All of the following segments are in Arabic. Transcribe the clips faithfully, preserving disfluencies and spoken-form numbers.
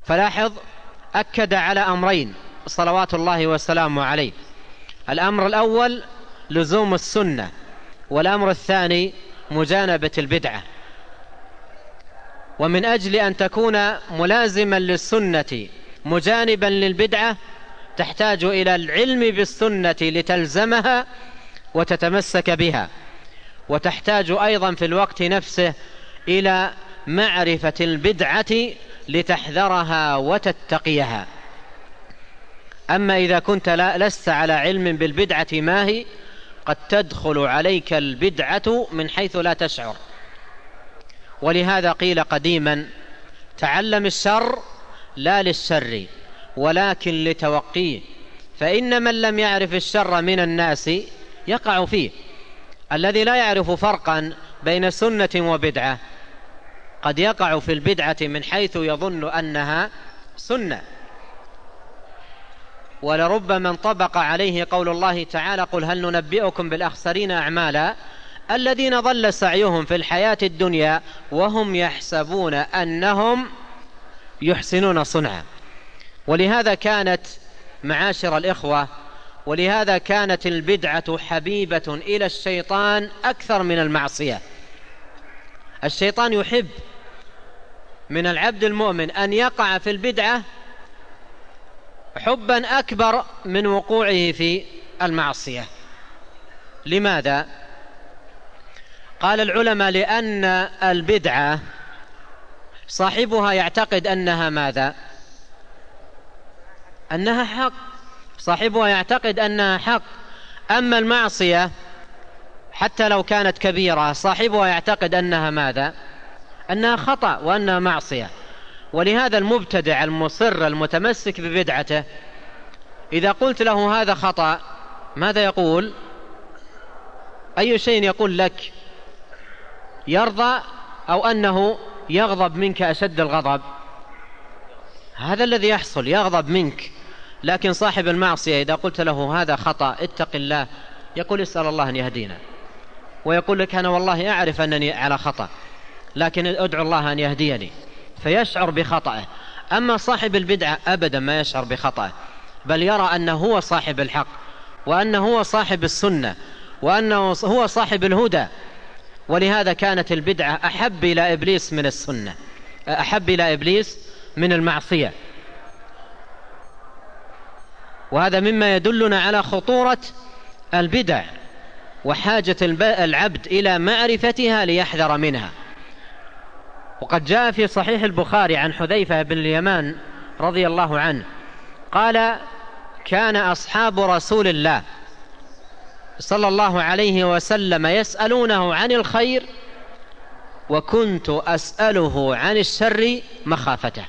فلاحظ أكد على أمرين صلوات الله وسلامه عليه. الأمر الأول لزوم السنة، والأمر الثاني مجانبة البدعة. ومن أجل أن تكون ملازما للسنة مجانبا للبدعة تحتاج إلى العلم بالسنة لتلزمها وتتمسك بها، وتحتاج أيضا في الوقت نفسه إلى معرفة البدعة لتحذرها وتتقيها. أما إذا كنت لست على علم بالبدعة ما هي، قد تدخل عليك البدعة من حيث لا تشعر. ولهذا قيل قديما: تعلم الشر لا للشر ولكن لتوقيه، فإن من لم يعرف الشر من الناس يقع فيه. الذي لا يعرف فرقا بين سنة وبدعة قد يقع في البدعة من حيث يظن أنها سنة. ولربما انطبق عليه قول الله تعالى: قل هل ننبئكم بالأخسرين أعمالا الذين ضل سعيهم في الحياة الدنيا وهم يحسبون أنهم يحسنون صنعا. ولهذا كانت، معاشر الإخوة، ولهذا كانت البدعة حبيبة إلى الشيطان أكثر من المعصية. الشيطان يحب من العبد المؤمن أن يقع في البدعة حبا أكبر من وقوعه في المعصية. لماذا؟ قال العلماء: لأن البدعة صاحبها يعتقد أنها ماذا؟ أنها حق. صاحبها يعتقد أنها حق. أما المعصية حتى لو كانت كبيرة صاحبها يعتقد أنها ماذا؟ أنها خطأ وأنها معصية. ولهذا المبتدع المصر المتمسك ببدعته إذا قلت له هذا خطأ ماذا يقول؟ أي شيء يقول لك؟ يرضى أو أنه يغضب منك أشد الغضب؟ هذا الذي يحصل، يغضب منك. لكن صاحب المعصية إذا قلت له هذا خطأ اتق الله يقول اسأل الله أن يهدينا، ويقول لك أنا والله أعرف أنني على خطأ لكن أدعو الله أن يهديني، فيشعر بخطأه. أما صاحب البدعة أبدا ما يشعر بخطأه، بل يرى أنه هو صاحب الحق، وأنه هو صاحب السنة، وأنه هو صاحب الهدى. ولهذا كانت البدعة أحب إلى إبليس من السنة، أحب إلى إبليس من المعصية. وهذا مما يدلنا على خطورة البدع وحاجة العبد إلى معرفتها ليحذر منها. وقد جاء في صحيح البخاري عن حذيفة بن اليمان رضي الله عنه قال: كان أصحاب رسول الله صلى الله عليه وسلم يسألونه عن الخير وكنت أسأله عن الشر مخافته.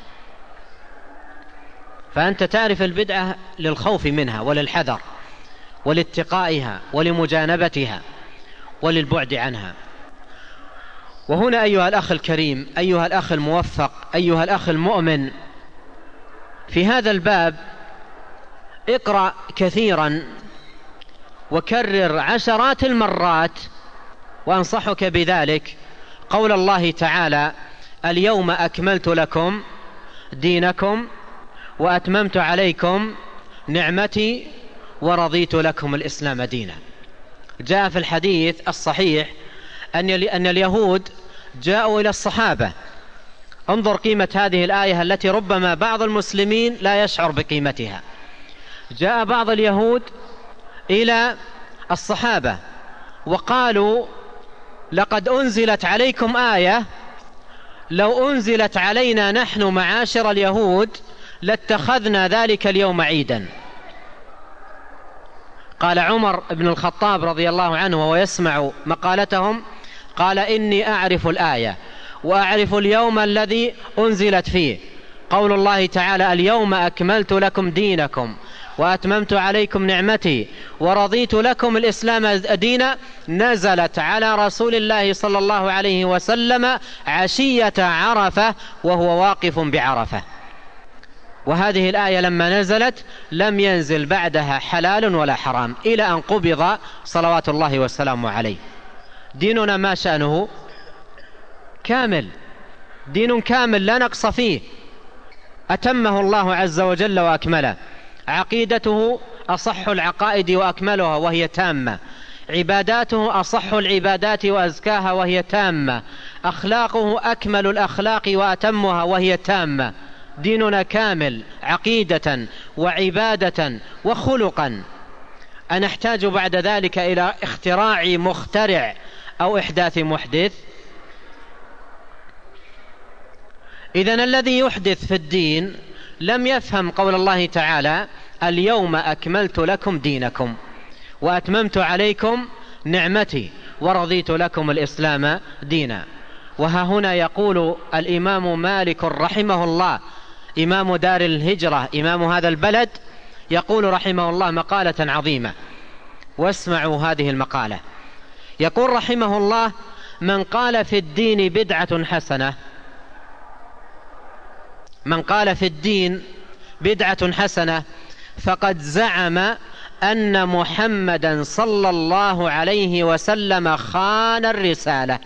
فأنت تعرف البدعة للخوف منها وللحذر ولاتقائها ولمجانبتها وللبعد عنها. وهنا أيها الأخ الكريم، أيها الأخ الموفق، أيها الأخ المؤمن، في هذا الباب اقرأ كثيرا وكرر عشرات المرات، وأنصحك بذلك، قول الله تعالى: اليوم أكملت لكم دينكم وأتممت عليكم نعمتي ورضيت لكم الإسلام دينا. جاء في الحديث الصحيح أن اليهود جاءوا إلى الصحابة. انظر قيمة هذه الآية التي ربما بعض المسلمين لا يشعر بقيمتها. جاء بعض اليهود إلى الصحابة وقالوا: لقد أنزلت عليكم آية لو أنزلت علينا نحن معاشر اليهود لاتخذنا ذلك اليوم عيدا. قال عمر بن الخطاب رضي الله عنه وهو يسمع مقالتهم، قال: إني أعرف الآية وأعرف اليوم الذي أنزلت فيه، قول الله تعالى: اليوم أكملت لكم دينكم وأتممت عليكم نعمتي ورضيت لكم الإسلام دينا، نزلت على رسول الله صلى الله عليه وسلم عشية عرفة وهو واقف بعرفة. وهذه الآية لما نزلت لم ينزل بعدها حلال ولا حرام إلى أن قبض صلوات الله والسلام عليه. ديننا ما شأنه؟ كامل، دين كامل لا نقص فيه. أتمه الله عز وجل وأكمله. عقيدته أصح العقائد وأكملها وهي تامة، عباداته أصح العبادات وأزكاها وهي تامة، أخلاقه أكمل الأخلاق وأتمها وهي تامة. ديننا كامل عقيدة وعبادة وخلقا. أنحتاج بعد ذلك إلى اختراع مخترع أو إحداث محدث؟ إذن الذي يحدث في الدين لم يفهم قول الله تعالى: اليوم أكملت لكم دينكم وأتممت عليكم نعمتي ورضيت لكم الإسلام دينا. وها هنا يقول الإمام مالك رحمه الله، إمام دار الهجرة، إمام هذا البلد، يقول رحمه الله مقالة عظيمة، واسمعوا هذه المقالة. يقول رحمه الله: من قال في الدين بدعة حسنة، من قال في الدين بدعة حسنة فقد زعم أن محمدا صلى الله عليه وسلم خان الرسالة.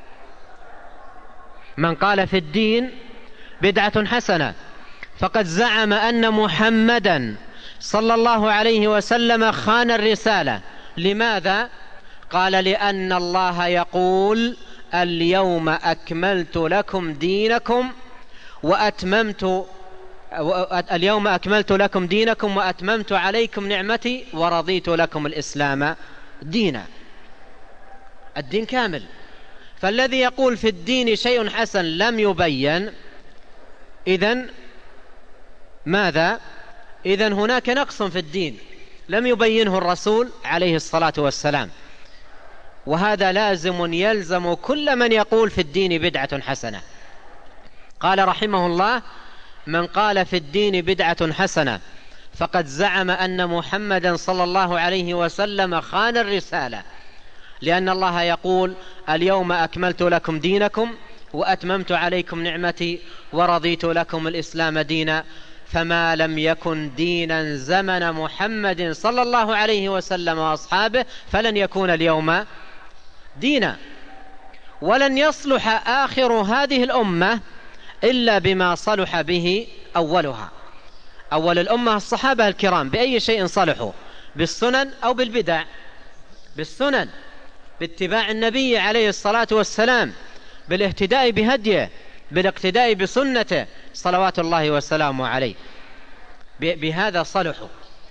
من قال في الدين بدعة حسنة فقد زعم أن محمدا صلى الله عليه وسلم خان الرسالة. لماذا؟ قال: لأن الله يقول: اليوم أكملت لكم دينكم وأتممت اليوم أكملت لكم دينكم وأتممت عليكم نعمتي ورضيت لكم الإسلام دينا. الدين كامل، فالذي يقول في الدين شيء حسن لم يبين، إذن ماذا؟ إذن هناك نقص في الدين لم يبينه الرسول عليه الصلاة والسلام، وهذا لازم يلزم كل من يقول في الدين بدعة حسنة. قال رحمه الله: من قال في الدين بدعة حسنة فقد زعم أن محمدا صلى الله عليه وسلم خان الرسالة، لأن الله يقول: اليوم أكملت لكم دينكم وأتممت عليكم نعمتي ورضيت لكم الإسلام دينا. فما لم يكن دينا زمن محمد صلى الله عليه وسلم وأصحابه فلن يكون اليوم دينا، ولن يصلح آخر هذه الأمة إلا بما صلح به أولها. أول الأمة الصحابة الكرام، بأي شيء صلحوا؟ بالسنن أو بالبدع؟ بالسنن، باتباع النبي عليه الصلاة والسلام، بالاهتداء بهديه، بالاقتداء بسنته صلوات الله وسلامه عليه، بهذا صلحوا.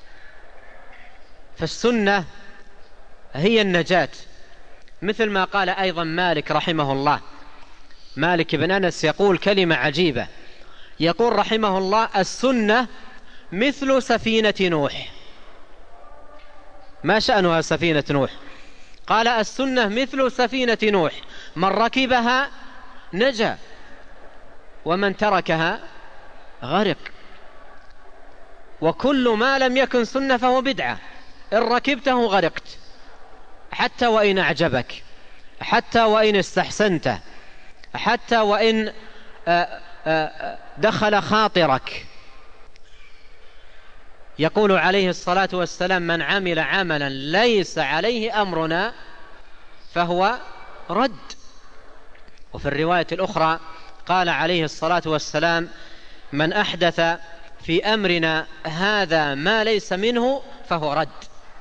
فالسنة هي النجاة، مثل ما قال أيضا مالك رحمه الله. مالك بن أنس يقول كلمة عجيبة، يقول رحمه الله: السنة مثل سفينة نوح. ما شأنها سفينة نوح؟ قال: السنة مثل سفينة نوح، من ركبها نجا ومن تركها غرق. وكل ما لم يكن سنة فهو بدعة، إن ركبته غرقت، حتى وإن أعجبك، حتى وإن استحسنته، حتى وإن دخل خاطرك. يقول عليه الصلاة والسلام: من عمل عملا ليس عليه أمرنا فهو رد. وفي الرواية الأخرى قال عليه الصلاة والسلام: من أحدث في أمرنا هذا ما ليس منه فهو رد.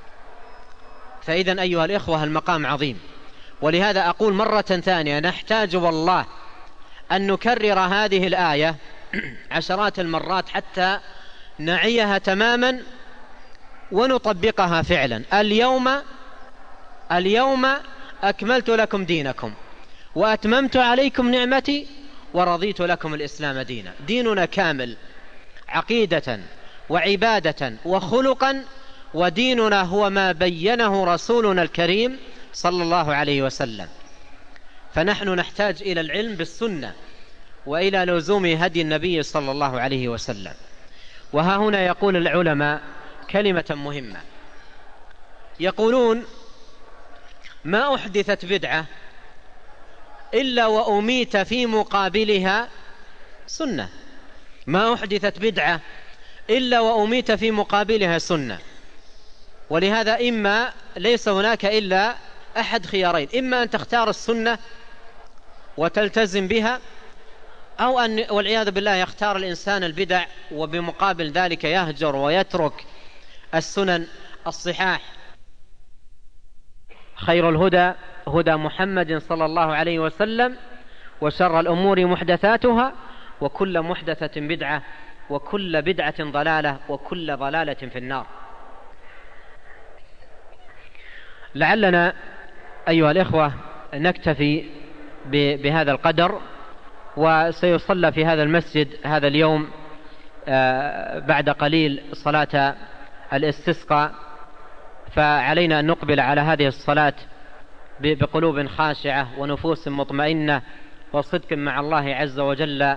فإذن أيها الإخوة المقام عظيم، ولهذا أقول مرة ثانية: نحتاج والله أن نكرر هذه الآية عشرات المرات حتى نعيها تماما ونطبقها فعلا. اليوم اليوم أكملت لكم دينكم وأتممت عليكم نعمتي ورضيت لكم الإسلام دينا. ديننا كامل عقيدة وعبادة وخلقا، وديننا هو ما بينه رسولنا الكريم صلى الله عليه وسلم. فنحن نحتاج إلى العلم بالسنة وإلى لزوم هدي النبي صلى الله عليه وسلم. وها هنا يقول العلماء كلمة مهمة، يقولون: ما أحدثت بدعة إلا وأميت في مقابلها سنة. ما أحدثت بدعة إلا وأميت في مقابلها سنة. ولهذا إما ليس هناك إلا أحد خيارين: إما أن تختار السنة وتلتزم بها أو أن والعياذ بالله يختار الإنسان البدع وبمقابل ذلك يهجر ويترك السنن الصحاح. خير الهدى هدى محمد صلى الله عليه وسلم، وشر الأمور محدثاتها، وكل محدثة بدعة، وكل بدعة ضلالة، وكل ضلالة في النار. لعلنا أيها الإخوة نكتفي بهذا القدر، وسيصلى في هذا المسجد هذا اليوم بعد قليل صلاة الاستسقاء، فعلينا أن نقبل على هذه الصلاة بقلوب خاشعة ونفوس مطمئنة وصدق مع الله عز وجل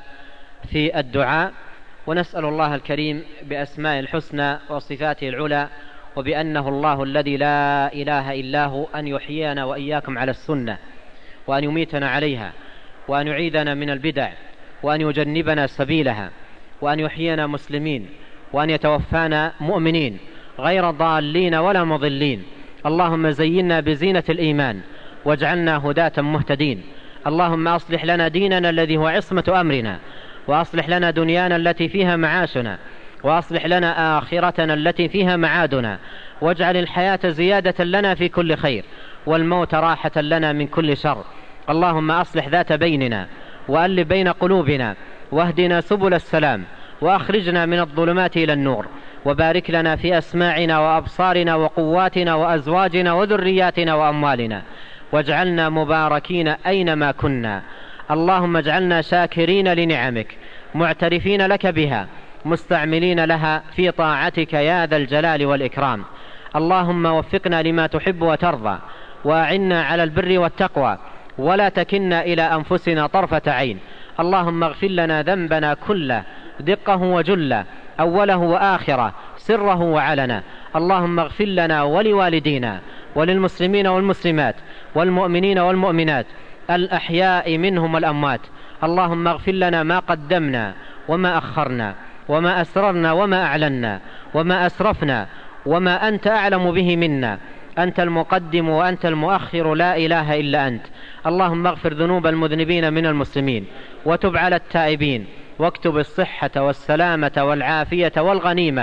في الدعاء، ونسأل الله الكريم بأسماء الحسنى وصفاته العلى وبأنه الله الذي لا إله إلا هو أن يحيينا وإياكم على السنة، وأن يميتنا عليها، وأن يعيذنا من البدع، وأن يجنبنا سبيلها، وأن يحيينا مسلمين، وأن يتوفانا مؤمنين غير ضالين ولا مضلين. اللهم زينا بزينة الإيمان واجعلنا هداة مهتدين. اللهم أصلح لنا ديننا الذي هو عصمة أمرنا، وأصلح لنا دنيانا التي فيها معاشنا، وأصلح لنا آخرتنا التي فيها معادنا، واجعل الحياة زيادة لنا في كل خير، والموت راحة لنا من كل شر. اللهم أصلح ذات بيننا، وألف بين قلوبنا، واهدنا سبل السلام، وأخرجنا من الظلمات إلى النور، وبارك لنا في أسماعنا وأبصارنا وقواتنا وأزواجنا وذرياتنا وأموالنا، واجعلنا مباركين أينما كنا. اللهم اجعلنا شاكرين لنعمك، معترفين لك بها، مستعملين لها في طاعتك يا ذا الجلال والإكرام. اللهم وفقنا لما تحب وترضى، وأعنا على البر والتقوى، ولا تكلنا إلى أنفسنا طرفة عين. اللهم اغفر لنا ذنبنا كله، دقه وجله، أوله وآخره، سره وعلنا. اللهم اغفر لنا ولوالدينا وللمسلمين والمسلمات والمؤمنين والمؤمنات الأحياء منهم والأموات. اللهم اغفر لنا ما قدمنا وما أخرنا، وما أسررنا وما أعلنا، وما أسرفنا، وما أنت أعلم به منا. أنت المقدم وأنت المؤخر، لا إله إلا أنت. اللهم اغفر ذنوب المذنبين من المسلمين، وتب على التائبين، واكتب الصحة والسلامة والعافية والغنيمة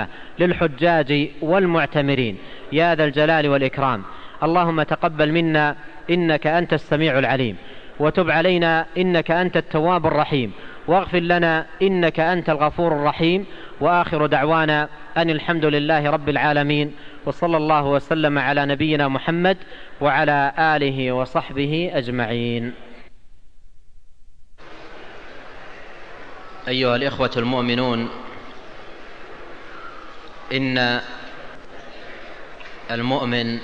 للحجاج والمعتمرين يا ذا الجلال والإكرام. اللهم تقبل منا إنك أنت السميع العليم، وتب علينا إنك أنت التواب الرحيم، واغفر لنا إنك أنت الغفور الرحيم. وآخر دعوانا أن الحمد لله رب العالمين، وصلى الله وسلم على نبينا محمد وعلى آله وصحبه أجمعين. أيها الإخوة المؤمنون، إن المؤمن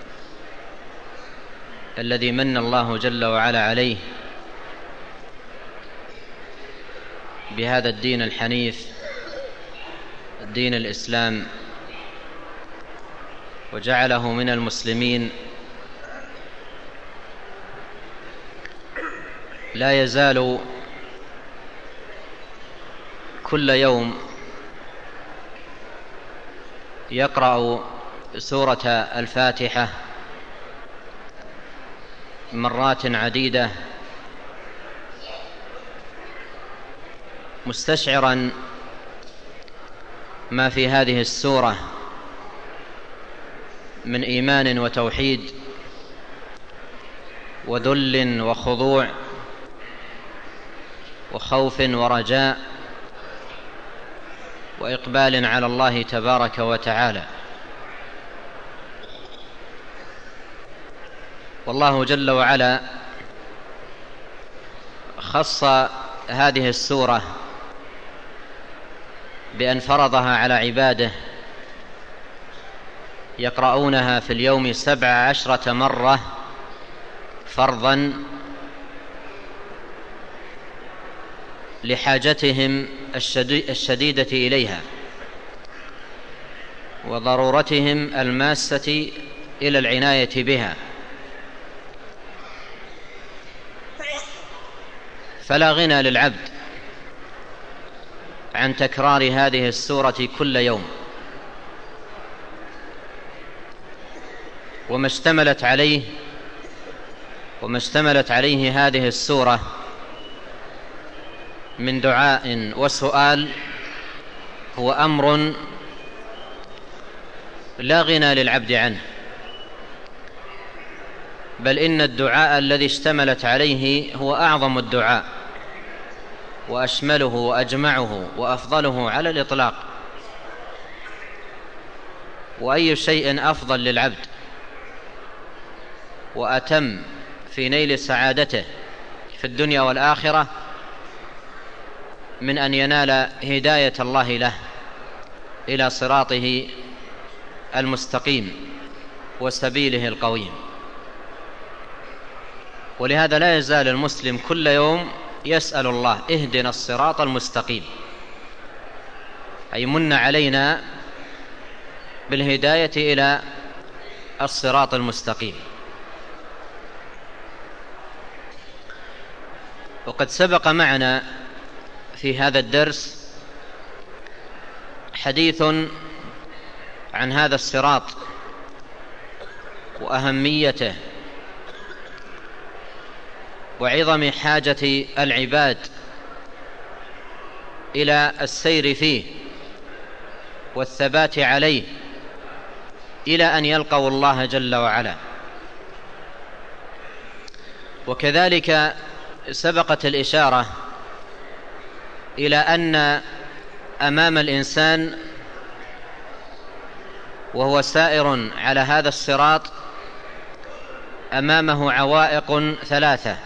الذي من الله جل وعلا عليه بهذا الدين الحنيف، دين الإسلام، وجعله من المسلمين، لا يزال كل يوم يقرأ سورة الفاتحة مرات عديدة، مستشعرا ما في هذه السورة من إيمان وتوحيد وذل وخضوع وخوف ورجاء وإقبال على الله تبارك وتعالى. والله جل وعلا خص هذه السورة بأن فرضها على عباده يقرؤونها في اليوم سبع عشرة مرة فرضا لحاجتهم الشديدة إليها وضرورتهم الماسة إلى العناية بها. فلا غنى للعبد عن تكرار هذه السورة كل يوم، وما اشتملت عليه وما اشتملت عليه هذه السورة من دعاء وسؤال هو أمر لا غنى للعبد عنه، بل إن الدعاء الذي اشتملت عليه هو أعظم الدعاء وأشمله وأجمعه وأفضله على الإطلاق. وأي شيء أفضل للعبد وأتم في نيل سعادته في الدنيا والآخرة من أن ينال هداية الله له إلى صراطه المستقيم وسبيله القويم. ولهذا لا يزال المسلم كل يوم يسأل الله اهدنا الصراط المستقيم، أي من علينا بالهداية إلى الصراط المستقيم. وقد سبق معنا في هذا الدرس حديث عن هذا الصراط وأهميته وعظم حاجة العباد إلى السير فيه والثبات عليه إلى أن يلقوا الله جل وعلا. وكذلك سبقت الإشارة إلى أن أمام الإنسان وهو سائر على هذا الصراط أمامه عوائق ثلاثة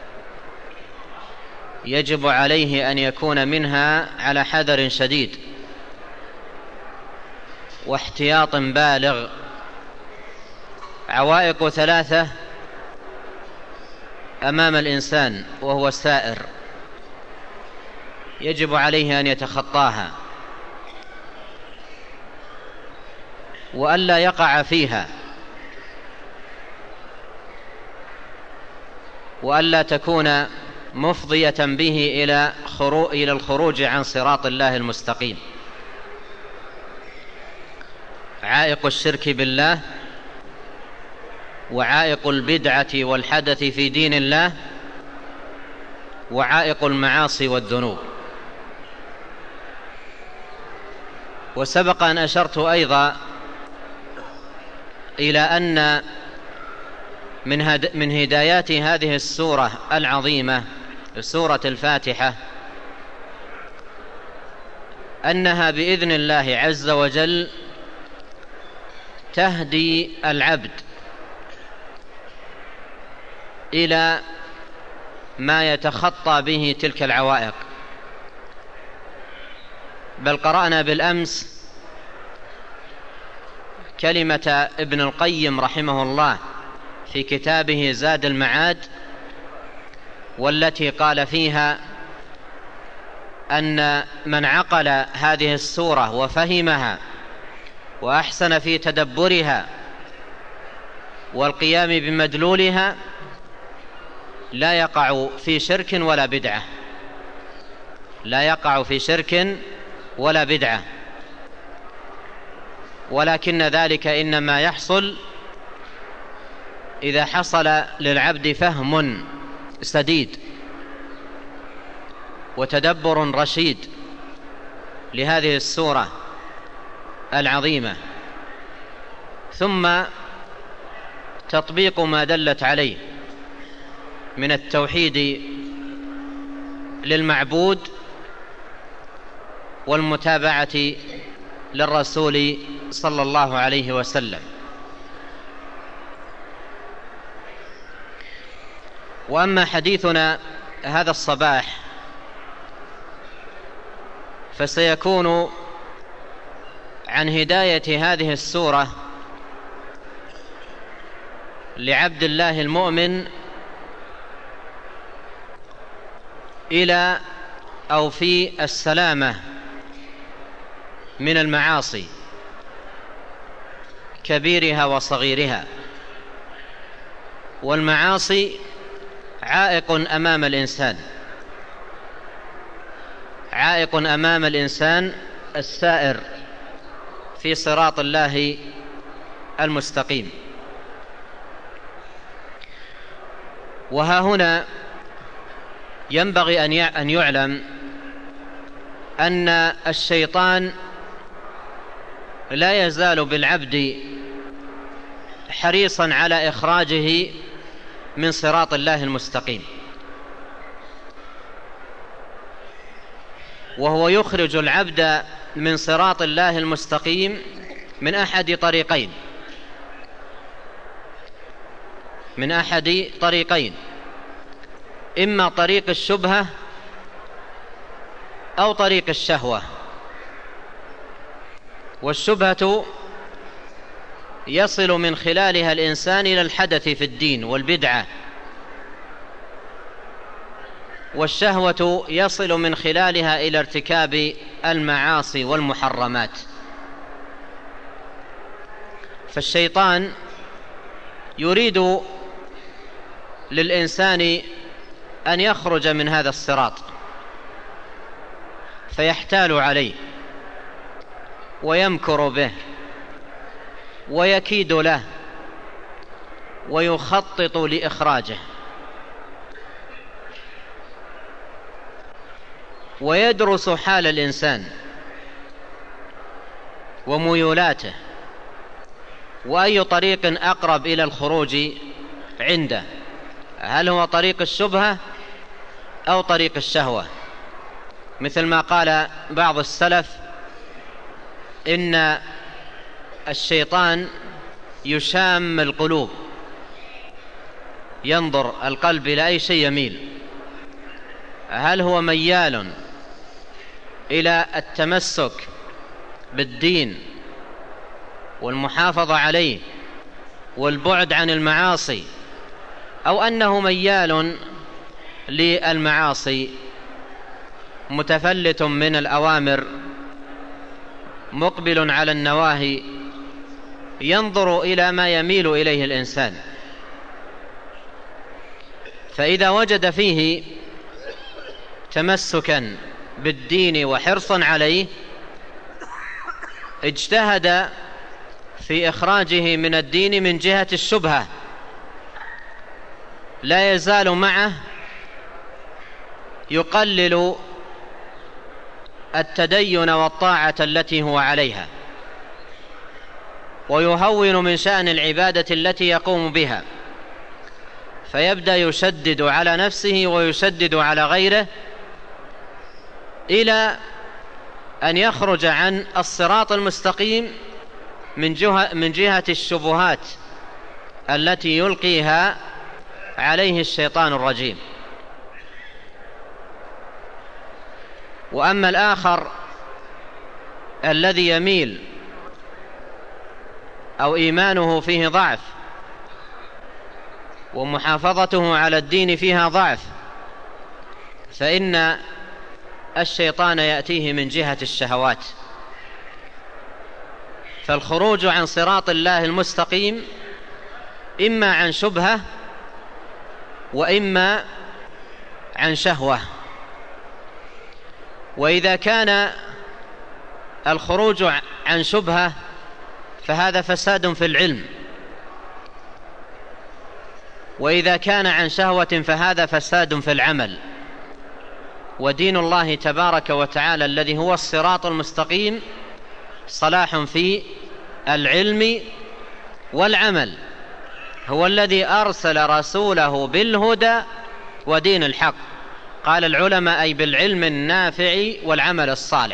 يجب عليه أن يكون منها على حذر شديد واحتياط بالغ. عوائق ثلاثة أمام الإنسان وهو سائر يجب عليه أن يتخطاها وألا يقع فيها، وألا تكون مفضية به إلى إلى الخروج عن صراط الله المستقيم. عائق الشرك بالله، وعائق البدعة والحدث في دين الله، وعائق المعاصي والذنوب. وسبق أن أشرت أيضا إلى أن من هدايات هذه السورة العظيمة سورة الفاتحة أنها بإذن الله عز وجل تهدي العبد إلى ما يتخطى به تلك العوائق. بل قرأنا بالأمس كلمة ابن القيم رحمه الله في كتابه زاد المعاد، والتي قال فيها أن من عقل هذه السورة وفهمها وأحسن في تدبرها والقيام بمدلولها لا يقع في شرك ولا بدعة، لا يقع في شرك ولا بدعة، ولكن ذلك إنما يحصل إذا حصل للعبد فهم سديد وتدبر رشيد لهذه السورة العظيمة، ثم تطبيق ما دلت عليه من التوحيد للمعبود والمتابعة للرسول صلى الله عليه وسلم. وأما حديثنا هذا الصباح فسيكون عن هداية هذه السورة لعبد الله المؤمن إلى أو في السلامة من المعاصي كبيرها وصغيرها. والمعاصي عائق أمام الإنسان، عائق أمام الإنسان السائر في صراط الله المستقيم. وها هنا ينبغي أن يعلم أن الشيطان لا يزال بالعبد حريصا على إخراجه من صراط الله المستقيم، وهو يخرج العبد من صراط الله المستقيم من أحد طريقين من أحد طريقين إما طريق الشبهة أو طريق الشهوة. والشبهة يصل من خلالها الإنسان إلى الحدث في الدين والبدعة، والشهوة يصل من خلالها إلى ارتكاب المعاصي والمحرمات. فالشيطان يريد للإنسان أن يخرج من هذا الصراط، فيحتال عليه ويمكر به ويكيد له ويخطط لإخراجه، ويدرس حال الإنسان وميولاته وأي طريق أقرب إلى الخروج عنده، هل هو طريق الشبهة أو طريق الشهوة؟ مثل ما قال بعض السلف إن الشيطان يشام القلوب، ينظر القلب إلى أي شيء يميل، هل هو ميال إلى التمسك بالدين والمحافظة عليه والبعد عن المعاصي، أو أنه ميال للمعاصي متفلت من الأوامر مقبل على النواهي، ينظر إلى ما يميل إليه الإنسان. فإذا وجد فيه تمسكا بالدين وحرصا عليه اجتهد في إخراجه من الدين من جهة الشبهة، لا يزال معه يقلل التدين والطاعة التي هو عليها، ويهون من شأن العبادة التي يقوم بها، فيبدأ يشدد على نفسه ويشدد على غيره إلى أن يخرج عن الصراط المستقيم من جهة, من جهة الشبهات التي يلقيها عليه الشيطان الرجيم. وأما الآخر الذي يميل أو إيمانه فيه ضعف ومحافظته على الدين فيها ضعف، فإن الشيطان يأتيه من جهة الشهوات. فالخروج عن صراط الله المستقيم إما عن شبهة وإما عن شهوة. وإذا كان الخروج عن شبهة فهذا فساد في العلم، وإذا كان عن شهوة فهذا فساد في العمل. ودين الله تبارك وتعالى الذي هو الصراط المستقيم صلاح في العلم والعمل، هو الذي أرسل رسوله بالهدى ودين الحق. قال العلماء أي بالعلم النافع والعمل الصالح.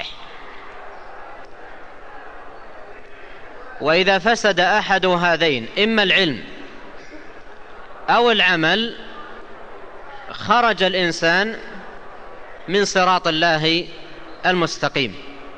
وإذا فسد أحد هذين، إما العلم أو العمل، خرج الإنسان من صراط الله المستقيم.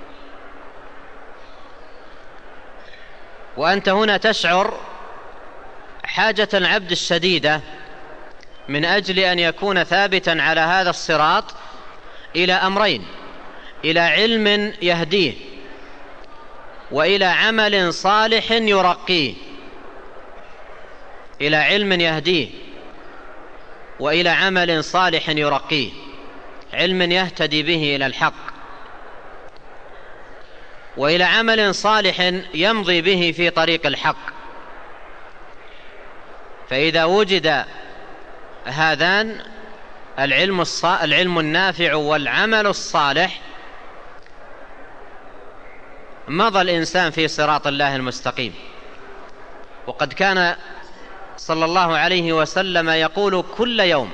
وأنت هنا تشعر حاجة العبد الشديدة من أجل أن يكون ثابتا على هذا الصراط إلى أمرين: إلى علم يهديه، وإلى عمل صالح يرقيه. إلى علم يهديه وإلى عمل صالح يرقيه، علم يهتدي به إلى الحق، وإلى عمل صالح يمضي به في طريق الحق. فإذا وجد هذان العلم, العلم النافع والعمل الصالح مضى الإنسان في صراط الله المستقيم. وقد كان صلى الله عليه وسلم يقول كل يوم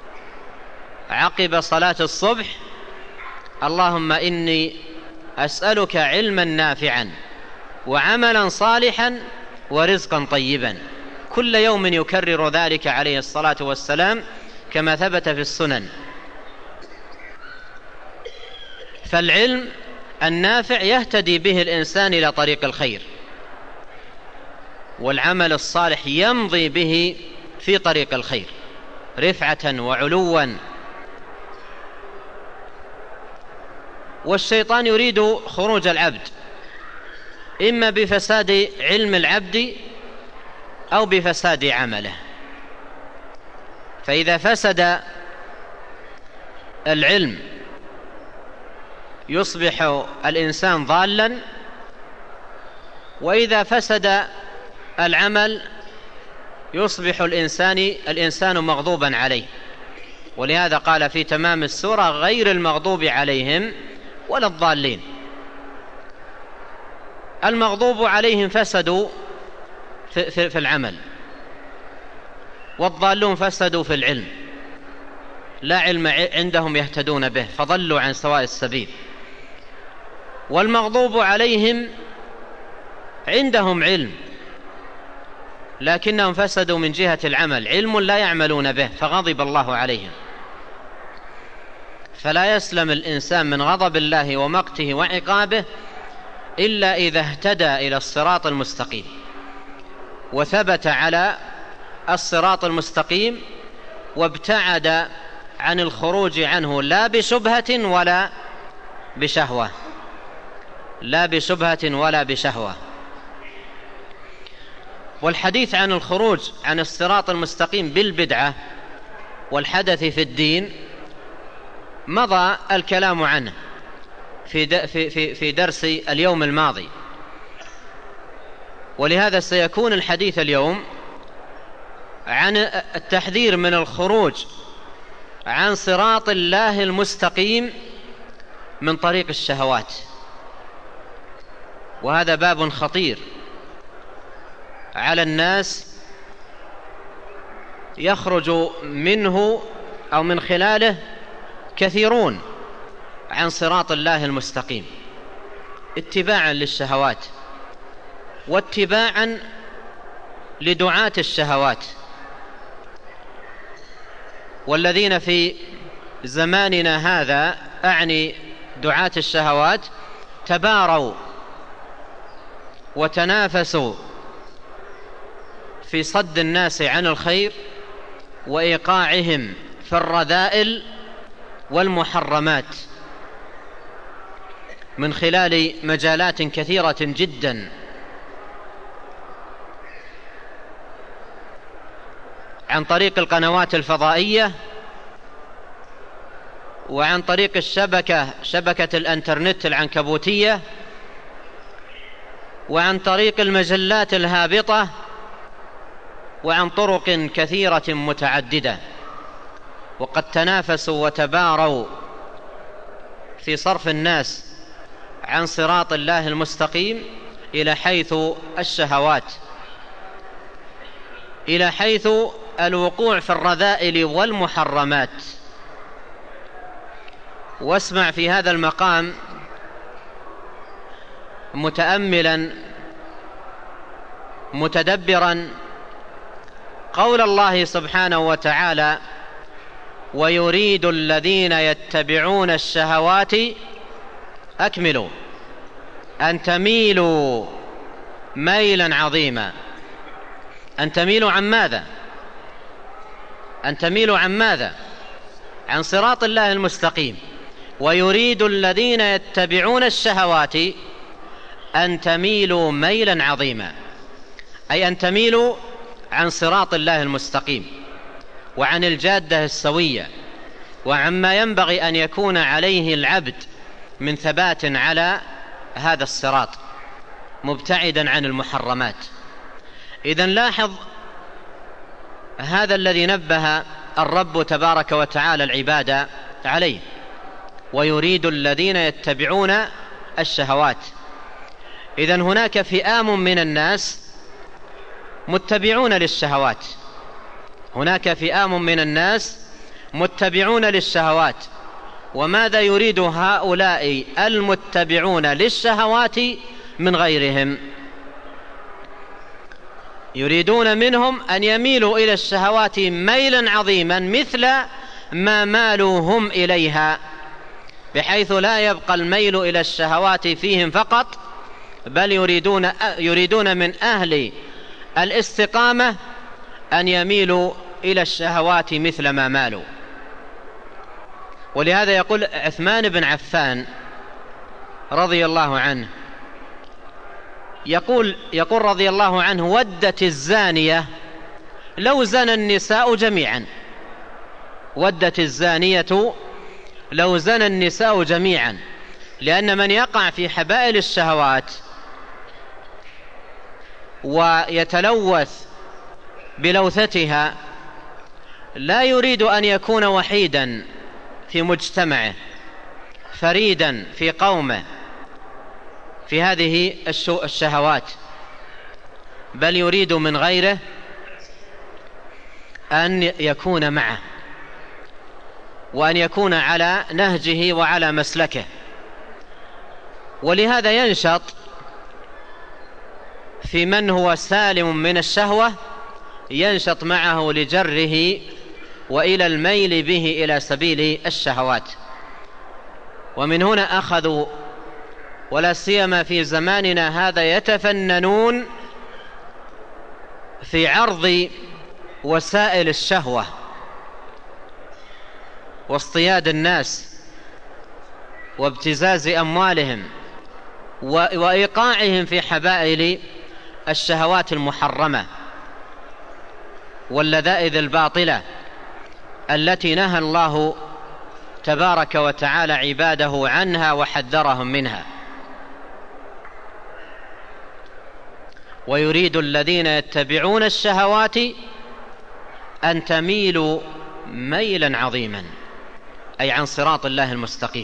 عقب صلاة الصبح: اللهم إني أسألك علما نافعا وعملا صالحا ورزقا طيبا. كل يوم يكرر ذلك عليه الصلاة والسلام كما ثبت في السنن. فالعلم النافع يهتدي به الإنسان إلى طريق الخير، والعمل الصالح يمضي به في طريق الخير رفعة وعلوا. والشيطان يريد خروج العبد إما بفساد علم العبد أو بفساد عمله. فإذا فسد العلم يصبح الإنسان ضالا، وإذا فسد العمل يصبح الإنسان الإنسان مغضوبا عليه. ولهذا قال في تمام السورة: غير المغضوب عليهم ولا الضالين. المغضوب عليهم فسدوا في, في, في العمل، والضالون فسدوا في العلم، لا علم عندهم يهتدون به فضلوا عن سواء السبيل. والمغضوب عليهم عندهم علم لكنهم فسدوا من جهة العمل، علم لا يعملون به فغضب الله عليهم. فلا يسلم الإنسان من غضب الله ومقته وعقابه إلا إذا اهتدى إلى الصراط المستقيم وثبت على الصراط المستقيم وابتعد عن الخروج عنه، لا بشبهة ولا بشهوة، لا بشبهة ولا بشهوة. والحديث عن الخروج عن الصراط المستقيم بالبدعة والحدث في الدين مضى الكلام عنه في في في درس اليوم الماضي، ولهذا سيكون الحديث اليوم عن التحذير من الخروج عن صراط الله المستقيم من طريق الشهوات. وهذا باب خطير على الناس يخرج منه أو من خلاله كثيرون عن صراط الله المستقيم اتباعا للشهوات واتباعا لدعاة الشهوات. والذين في زماننا هذا، أعني دعاة الشهوات، تباروا وتنافسوا في صد الناس عن الخير وإيقاعهم في الرذائل والمحرمات من خلال مجالات كثيرة جدا، عن طريق القنوات الفضائية وعن طريق الشبكة شبكة الانترنت العنكبوتية وعن طريق المجلات الهابطة وعن طرق كثيرة متعددة. وقد تنافسوا وتباروا في صرف الناس عن صراط الله المستقيم إلى حيث الشهوات، إلى حيث الوقوع في الرذائل والمحرمات. واسمع في هذا المقام متأملا متدبرا قول الله سبحانه وتعالى: ويريد الذين يتبعون الشهوات أكملوا أن تميلوا ميلا عظيما. أن تميلوا عن ماذا؟ أن تميلوا عن ماذا؟ عن صراط الله المستقيم. ويريد الذين يتبعون الشهوات أن تميلوا ميلا عظيما، أي أن تميلوا عن صراط الله المستقيم وعن الجادة السوية وعما ينبغي أن يكون عليه العبد من ثبات على هذا الصراط مبتعدا عن المحرمات. إذن لاحظ هذا الذي نبه الرب تبارك وتعالى العباد عليه: ويريد الذين يتبعون الشهوات. إذن هناك فئام من الناس متبعون للشهوات، هناك فئام من الناس متبعون للشهوات. وماذا يريد هؤلاء المتبعون للشهوات من غيرهم؟ يريدون منهم أن يميلوا إلى الشهوات ميلا عظيما مثل ما مالوا هم إليها، بحيث لا يبقى الميل إلى الشهوات فيهم فقط، بل يريدون, يريدون من أهل الاستقامة أن يميلوا إلى الشهوات مثل ما مالوا. ولهذا يقول عثمان بن عفان رضي الله عنه، يقول, يقول رضي الله عنه: ودت الزانية لو زنى النساء جميعا، ودت الزانية لو زنى النساء جميعا، لأن من يقع في حبائل الشهوات ويتلوث بلوثتها لا يريد أن يكون وحيدا في مجتمعه، فريدا في قومه في هذه الشهوات، بل يريد من غيره أن يكون معه وأن يكون على نهجه وعلى مسلكه. ولهذا ينشط في من هو سالم من الشهوة، ينشط معه لجره وإلى الميل به إلى سبيل الشهوات. ومن هنا أخذوا، ولا سيما في زماننا هذا، يتفننون في عرض وسائل الشهوة واصطياد الناس وابتزاز أموالهم وإيقاعهم في حبائل الشهوات المحرمة واللذائذ الباطلة التي نهى الله تبارك وتعالى عباده عنها وحذرهم منها. ويريد الذين يتبعون الشهوات أن تميلوا ميلا عظيما، أي عن صراط الله المستقيم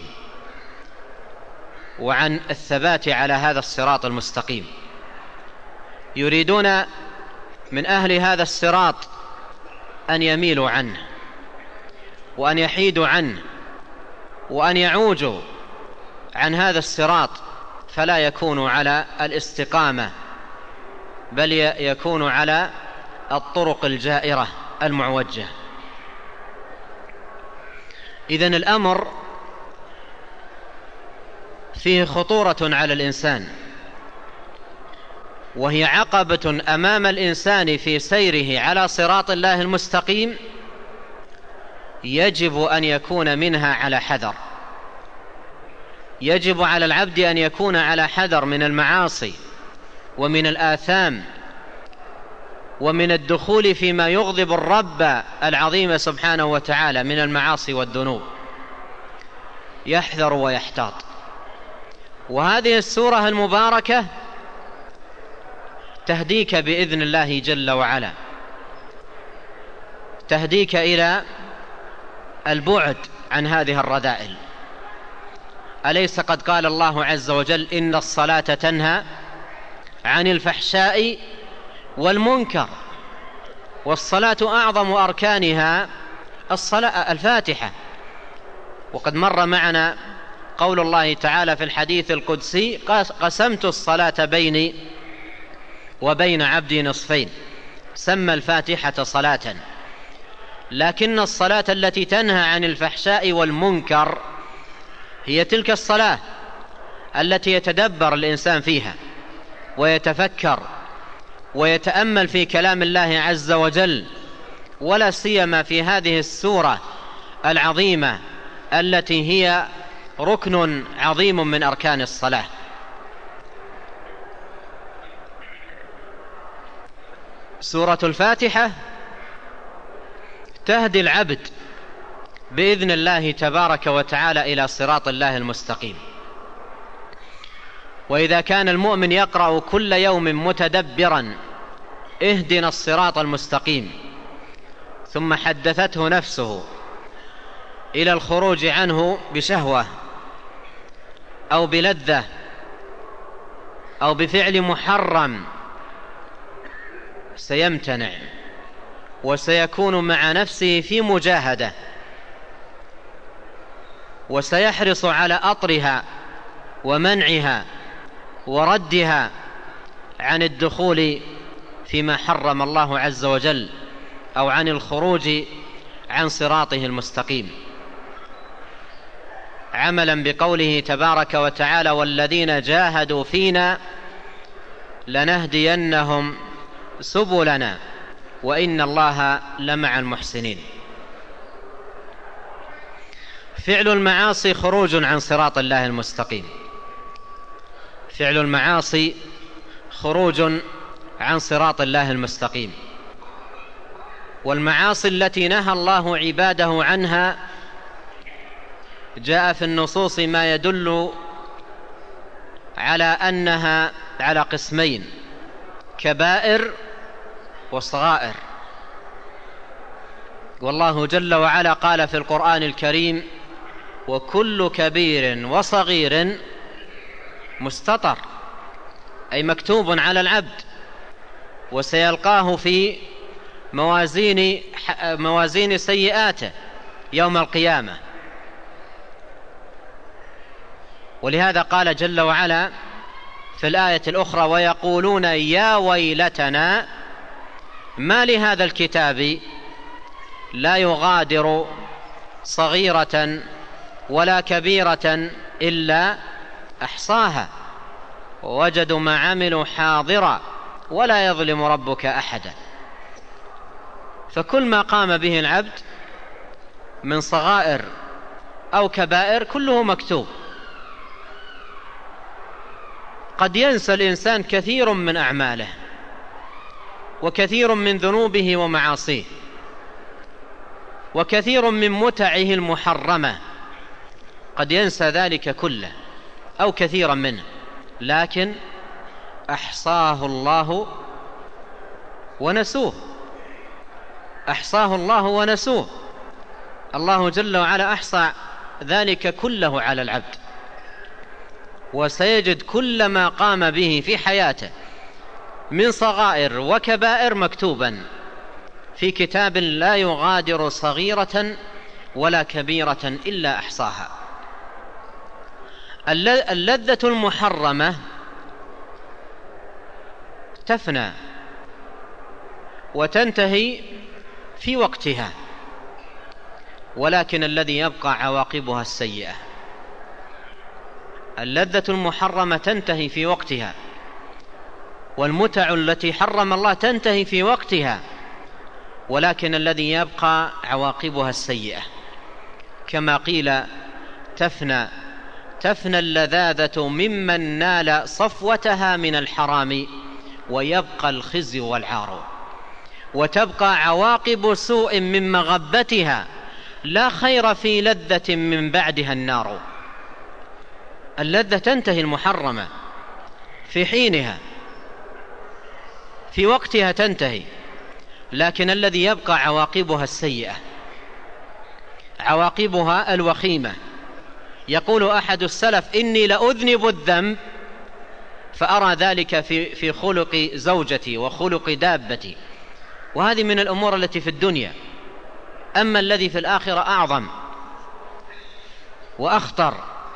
وعن الثبات على هذا الصراط المستقيم. يريدون من أهل هذا الصراط أن يميلوا عنه وأن يحيدوا عنه وأن يعوجوا عن هذا الصراط، فلا يكونوا على الاستقامة، بل يكونوا على الطرق الجائرة المعوجة. إذن الأمر فيه خطورة على الإنسان، وهي عقبة أمام الإنسان في سيره على صراط الله المستقيم، يجب أن يكون منها على حذر. يجب على العبد أن يكون على حذر من المعاصي ومن الآثام ومن الدخول فيما يغضب الرب العظيم سبحانه وتعالى من المعاصي والذنوب، يحذر ويحتاط. وهذه السورة المباركة تهديك بإذن الله جل وعلا، تهديك إلى البعد عن هذه الرذائل. أليس قد قال الله عز وجل: إن الصلاة تنهى عن الفحشاء والمنكر، والصلاة أعظم أركانها الصلاة الفاتحة. وقد مر معنا قول الله تعالى في الحديث القدسي: قسمت الصلاة بيني وبين عبدي نصفين، سمى الفاتحة صلاة. لكن الصلاة التي تنهى عن الفحشاء والمنكر هي تلك الصلاة التي يتدبر الإنسان فيها ويتفكر ويتأمل في كلام الله عز وجل، ولا سيما في هذه السورة العظيمة التي هي ركن عظيم من أركان الصلاة. سورة الفاتحة تهدي العبد بإذن الله تبارك وتعالى إلى صراط الله المستقيم. وإذا كان المؤمن يقرأ كل يوم متدبرا اهدنا الصراط المستقيم، ثم حدثته نفسه إلى الخروج عنه بشهوة أو بلذة أو بفعل محرم سيمتنع وسيكون مع نفسه في مجاهدة، وسيحرص على أطرها ومنعها وردها عن الدخول فيما حرم الله عز وجل أو عن الخروج عن صراطه المستقيم، عملا بقوله تبارك وتعالى: والذين جاهدوا فينا لنهدينهم سبلنا وإن الله لمع المحسنين. فعل المعاصي خروج عن صراط الله المستقيم، فعل المعاصي خروج عن صراط الله المستقيم. والمعاصي التي نهى الله عباده عنها جاء في النصوص ما يدل على أنها على قسمين: كبائر وصغائر. والله جل وعلا قال في القرآن الكريم: وكل كبير وصغير مستطر، أي مكتوب على العبد، وسيلقاه في موازين موازين سيئاته يوم القيامة. ولهذا قال جل وعلا في الآية الأخرى: ويقولون يا ويلتنا ما لهذا الكتاب لا يغادر صغيرة ولا كبيرة إلا أحصاها ووجدوا ما عملوا حاضرا ولا يظلم ربك أحدا. فكل ما قام به العبد من صغائر أو كبائر كله مكتوب. قد ينسى الإنسان كثير من أعماله وكثير من ذنوبه ومعاصيه وكثير من متعه المحرمة، قد ينسى ذلك كله أو كثيرا منه، لكن أحصاه الله ونسوه، أحصاه الله ونسوه. الله جل وعلا أحصى ذلك كله على العبد، وسيجد كل ما قام به في حياته من صغائر وكبائر مكتوبا في كتاب لا يغادر صغيرة ولا كبيرة إلا أحصاها. اللذة المحرمة تفنى وتنتهي في وقتها، ولكن الذي يبقى عواقبها السيئة. اللذة المحرمة تنتهي في وقتها، والمتع التي حرم الله تنتهي في وقتها، ولكن الذي يبقى عواقبها السيئة. كما قيل: تفنى تفنى اللذاذة ممن نال صفوتها من الحرام ويبقى الخزي والعار، وتبقى عواقب سوء من مغبتها لا خير في لذة من بعدها النار. اللذة تنتهي المحرمة في حينها، في وقتها تنتهي، لكن الذي يبقى عواقبها السيئة، عواقبها الوخيمة. يقول أحد السلف: إني لأذنب الذنب فأرى ذلك في في خلق زوجتي وخلق دابتي. وهذه من الأمور التي في الدنيا، أما الذي في الآخرة أعظم وأخطر.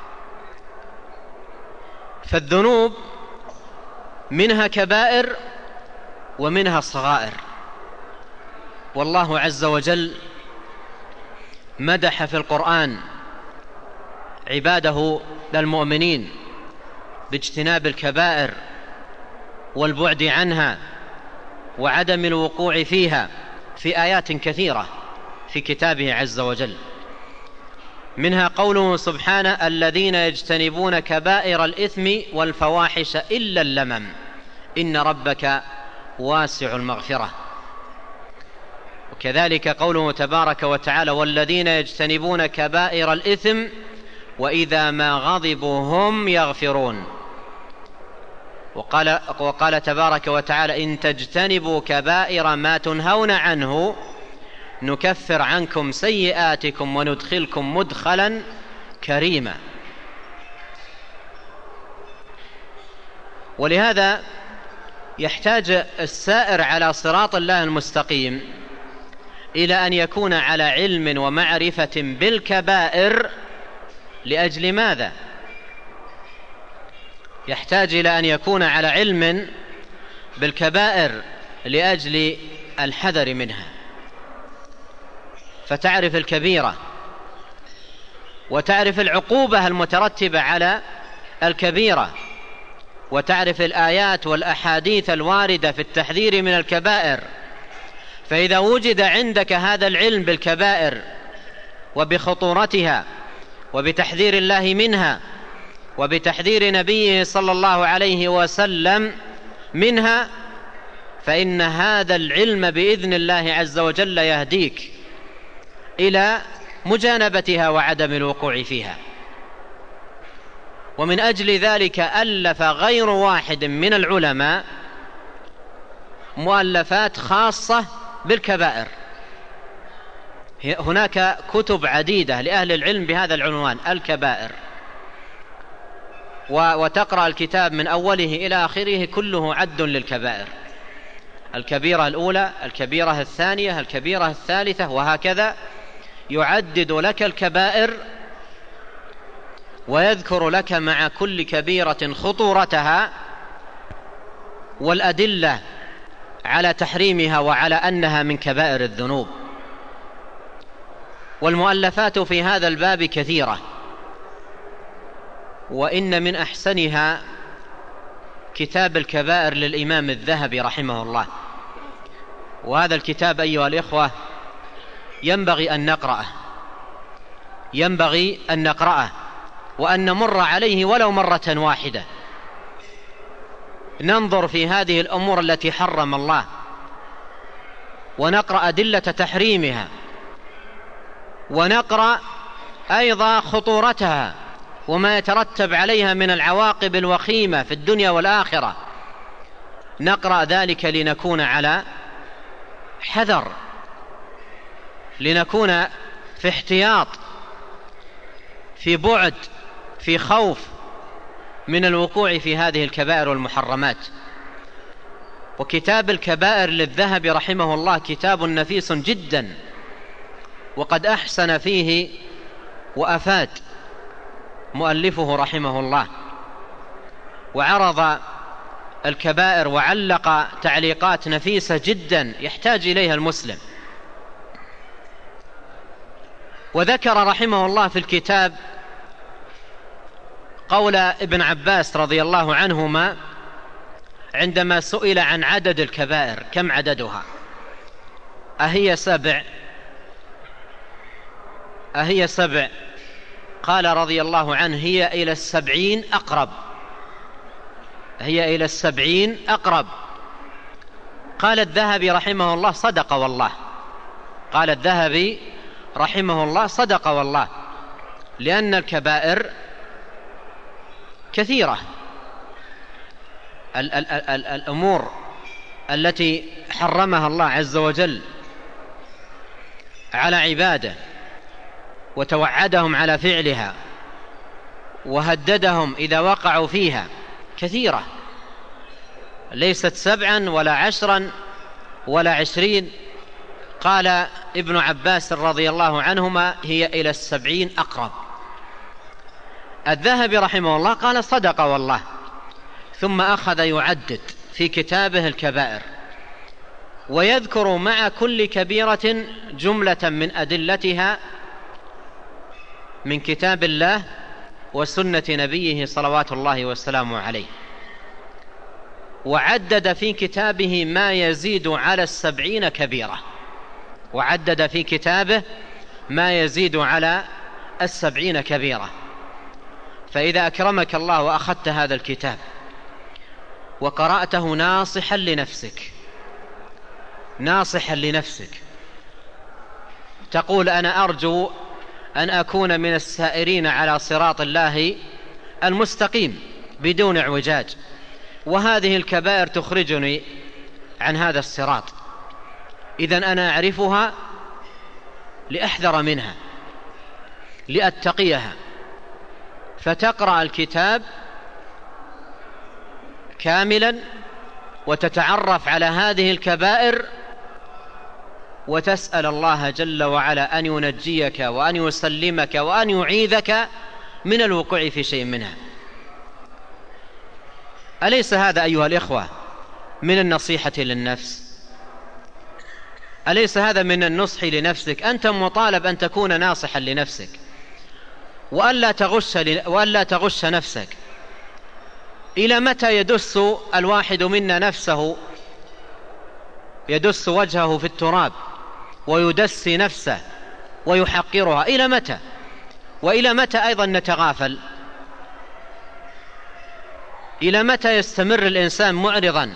فالذنوب منها كبائر ومنها صغائر. والله عز وجل مدح في القرآن عباده المؤمنين باجتناب الكبائر والبعد عنها وعدم الوقوع فيها في آيات كثيرة في كتابه عز وجل. منها قوله سبحانه: الذين يجتنبون كبائر الإثم والفواحش إلا اللمم إن ربك واسع المغفرة. وكذلك قوله تبارك وتعالى: والذين يجتنبون كبائر الإثم وإذا ما غضبوا هم يغفرون. وقال, وقال تبارك وتعالى: إن تجتنبوا كبائر ما تنهون عنه نكفر عنكم سيئاتكم وندخلكم مدخلا كريما. ولهذا يحتاج السائر على صراط الله المستقيم إلى أن يكون على علم ومعرفة بالكبائر. لأجل ماذا؟ يحتاج إلى أن يكون على علم بالكبائر لأجل الحذر منها، فتعرف الكبيرة وتعرف العقوبة المترتبة على الكبيرة، وتعرف الآيات والأحاديث الواردة في التحذير من الكبائر. فإذا وجد عندك هذا العلم بالكبائر وبخطورتها وبتحذير الله منها وبتحذير نبيه صلى الله عليه وسلم منها، فإن هذا العلم بإذن الله عز وجل يهديك إلى مجانبتها وعدم الوقوع فيها. ومن أجل ذلك ألف غير واحد من العلماء مؤلفات خاصة بالكبائر. هناك كتب عديدة لأهل العلم بهذا العنوان الكبائر، وتقرأ الكتاب من أوله إلى آخره كله عد للكبائر: الكبيرة الأولى، الكبيرة الثانية، الكبيرة الثالثة، وهكذا يعدد لك الكبائر ويذكر لك مع كل كبيرة خطورتها والأدلة على تحريمها وعلى أنها من كبائر الذنوب. والمؤلفات في هذا الباب كثيرة، وإن من أحسنها كتاب الكبائر للإمام الذهبي رحمه الله. وهذا الكتاب أيها الإخوة ينبغي أن نقرأه، ينبغي أن نقرأه وأن نمر عليه ولو مرة واحدة، ننظر في هذه الأمور التي حرم الله ونقرأ أدلة تحريمها، ونقرأ أيضا خطورتها وما يترتب عليها من العواقب الوخيمة في الدنيا والآخرة. نقرأ ذلك لنكون على حذر، لنكون في احتياط، في بعد، في خوف من الوقوع في هذه الكبائر والمحرمات. وكتاب الكبائر للذهبي رحمه الله كتاب نفيس جدا، وقد أحسن فيه وأفاد مؤلفه رحمه الله، وعرض الكبائر وعلق تعليقات نفيسة جدا يحتاج إليها المسلم. وذكر رحمه الله في الكتاب قول ابن عباس رضي الله عنهما عندما سئل عن عدد الكبائر: كم عددها؟ أهي سبع؟ أهي سبع؟ قال رضي الله عنه: هي إلى السبعين أقرب، هي إلى السبعين أقرب. قال الذهبي رحمه الله: صدق والله. قال الذهبي رحمه الله: صدق والله، لأن الكبائر كثيرة. ال ال ال الأمور التي حرمها الله عز وجل على عباده وتوعدهم على فعلها وهددهم إذا وقعوا فيها كثيرة، ليست سبعا ولا عشرا ولا عشرين. قال ابن عباس رضي الله عنهما: هي إلى السبعين أقرب. الذهبي رحمه الله قال: صدق والله. ثم أخذ يعدد في كتابه الكبائر ويذكر مع كل كبيرة جملة من أدلتها من كتاب الله وسنة نبيه صلوات الله والسلام عليه. وعدد في كتابه ما يزيد على السبعين كبيرة، وعدد في كتابه ما يزيد على السبعين كبيرة. فإذا أكرمك الله وأخذت هذا الكتاب وقرأته ناصحا لنفسك، ناصحا لنفسك، تقول: أنا أرجو أن أكون من السائرين على صراط الله المستقيم بدون اعوجاج، وهذه الكبائر تخرجني عن هذا الصراط، إذن أنا أعرفها لأحذر منها، لأتقيها. فتقرأ الكتاب كاملا وتتعرف على هذه الكبائر وتسأل الله جل وعلا أن ينجيك وأن يسلمك وأن يعيذك من الوقوع في شيء منها. أليس هذا أيها الإخوة من النصيحة للنفس؟ أليس هذا من النصح لنفسك؟ أنت مطالب أن تكون ناصحا لنفسك وألا تغش, وألا تغش نفسك. إلى متى يدس الواحد منا نفسه، يدس وجهه في التراب ويدسي نفسه ويحقرها؟ إلى متى؟ وإلى متى أيضا نتغافل؟ إلى متى يستمر الإنسان معرضا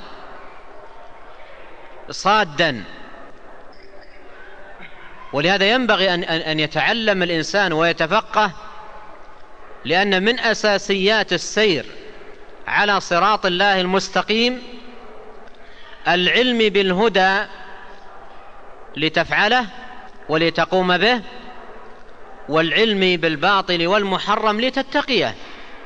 صادا؟ ولهذا ينبغي أن, أن يتعلم الإنسان ويتفقه، لأن من أساسيات السير على صراط الله المستقيم العلم بالهدى لتفعله ولتقوم به، والعلم بالباطل والمحرم لتتقيه.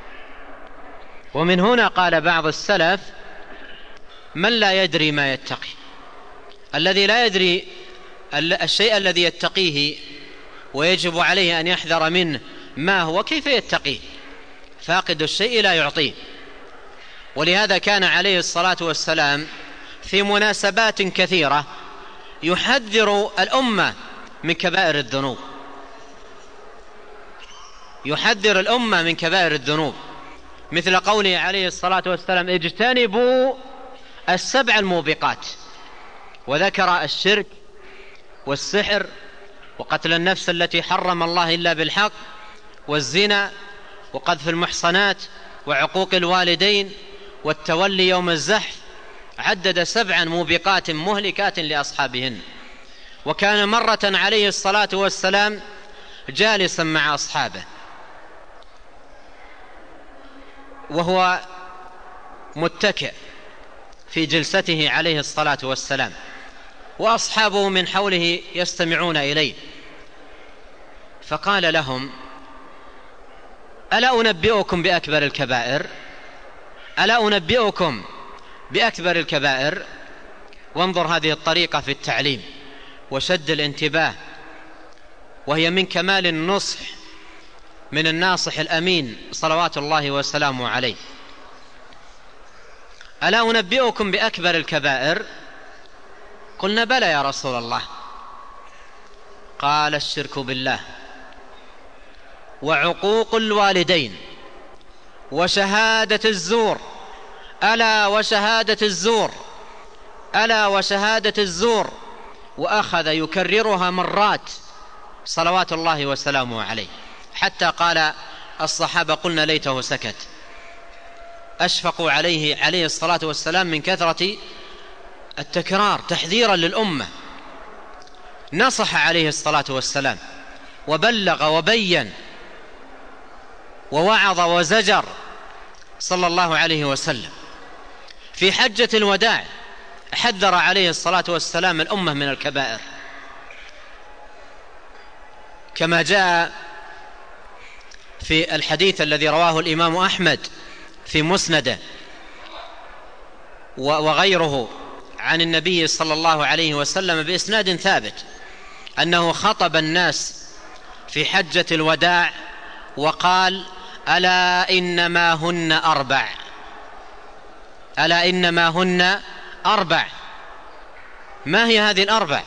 ومن هنا قال بعض السلف: من لا يدري ما يتقي. الذي لا يدري الشيء الذي يتقيه ويجب عليه أن يحذر منه ما هو، كيف يتقيه؟ فاقد الشيء لا يعطيه. ولهذا كان عليه الصلاة والسلام في مناسبات كثيرة يحذر الأمة من كبائر الذنوب، يحذر الأمة من كبائر الذنوب، مثل قوله عليه الصلاة والسلام: اجتنبوا السبع الموبقات، وذكر الشرك والسحر وقتل النفس التي حرم الله إلا بالحق والزنا وقذف المحصنات وعقوق الوالدين والتولي يوم الزحف. عدد سبعا موبقات مهلكات لأصحابهن. وكان مرة عليه الصلاة والسلام جالسا مع أصحابه وهو متكئ في جلسته عليه الصلاة والسلام، وأصحابه من حوله يستمعون إليه، فقال لهم: ألا أنبئكم بأكبر الكبائر؟ ألا أنبئكم بأكبر الكبائر؟ وانظر هذه الطريقة في التعليم وشد الانتباه، وهي من كمال النصح من الناصح الأمين صلوات الله وسلامه عليه. ألا أنبئكم بأكبر الكبائر؟ قلنا: بلى يا رسول الله. قال: الشرك بالله، وعقوق الوالدين، وشهادة الزور. ألا وشهادة الزور، ألا وشهادة الزور. وأخذ يكررها مرات صلوات الله وسلامه عليه، حتى قال الصحابة: قلنا ليته سكت. أشفقوا عليه عليه الصلاة والسلام من كثرة التكرار تحذيرا للأمة. نصح عليه الصلاة والسلام وبلغ وبين ووعظ وزجر صلى الله عليه وسلم. في حجة الوداع حذر عليه الصلاة والسلام الأمة من الكبائر، كما جاء في الحديث الذي رواه الإمام أحمد في مسنده وغيره عن النبي صلى الله عليه وسلم بإسناد ثابت أنه خطب الناس في حجة الوداع وقال: ألا إنما هن أربع، ألا إنما هن أربع. ما هي هذه الأربع؟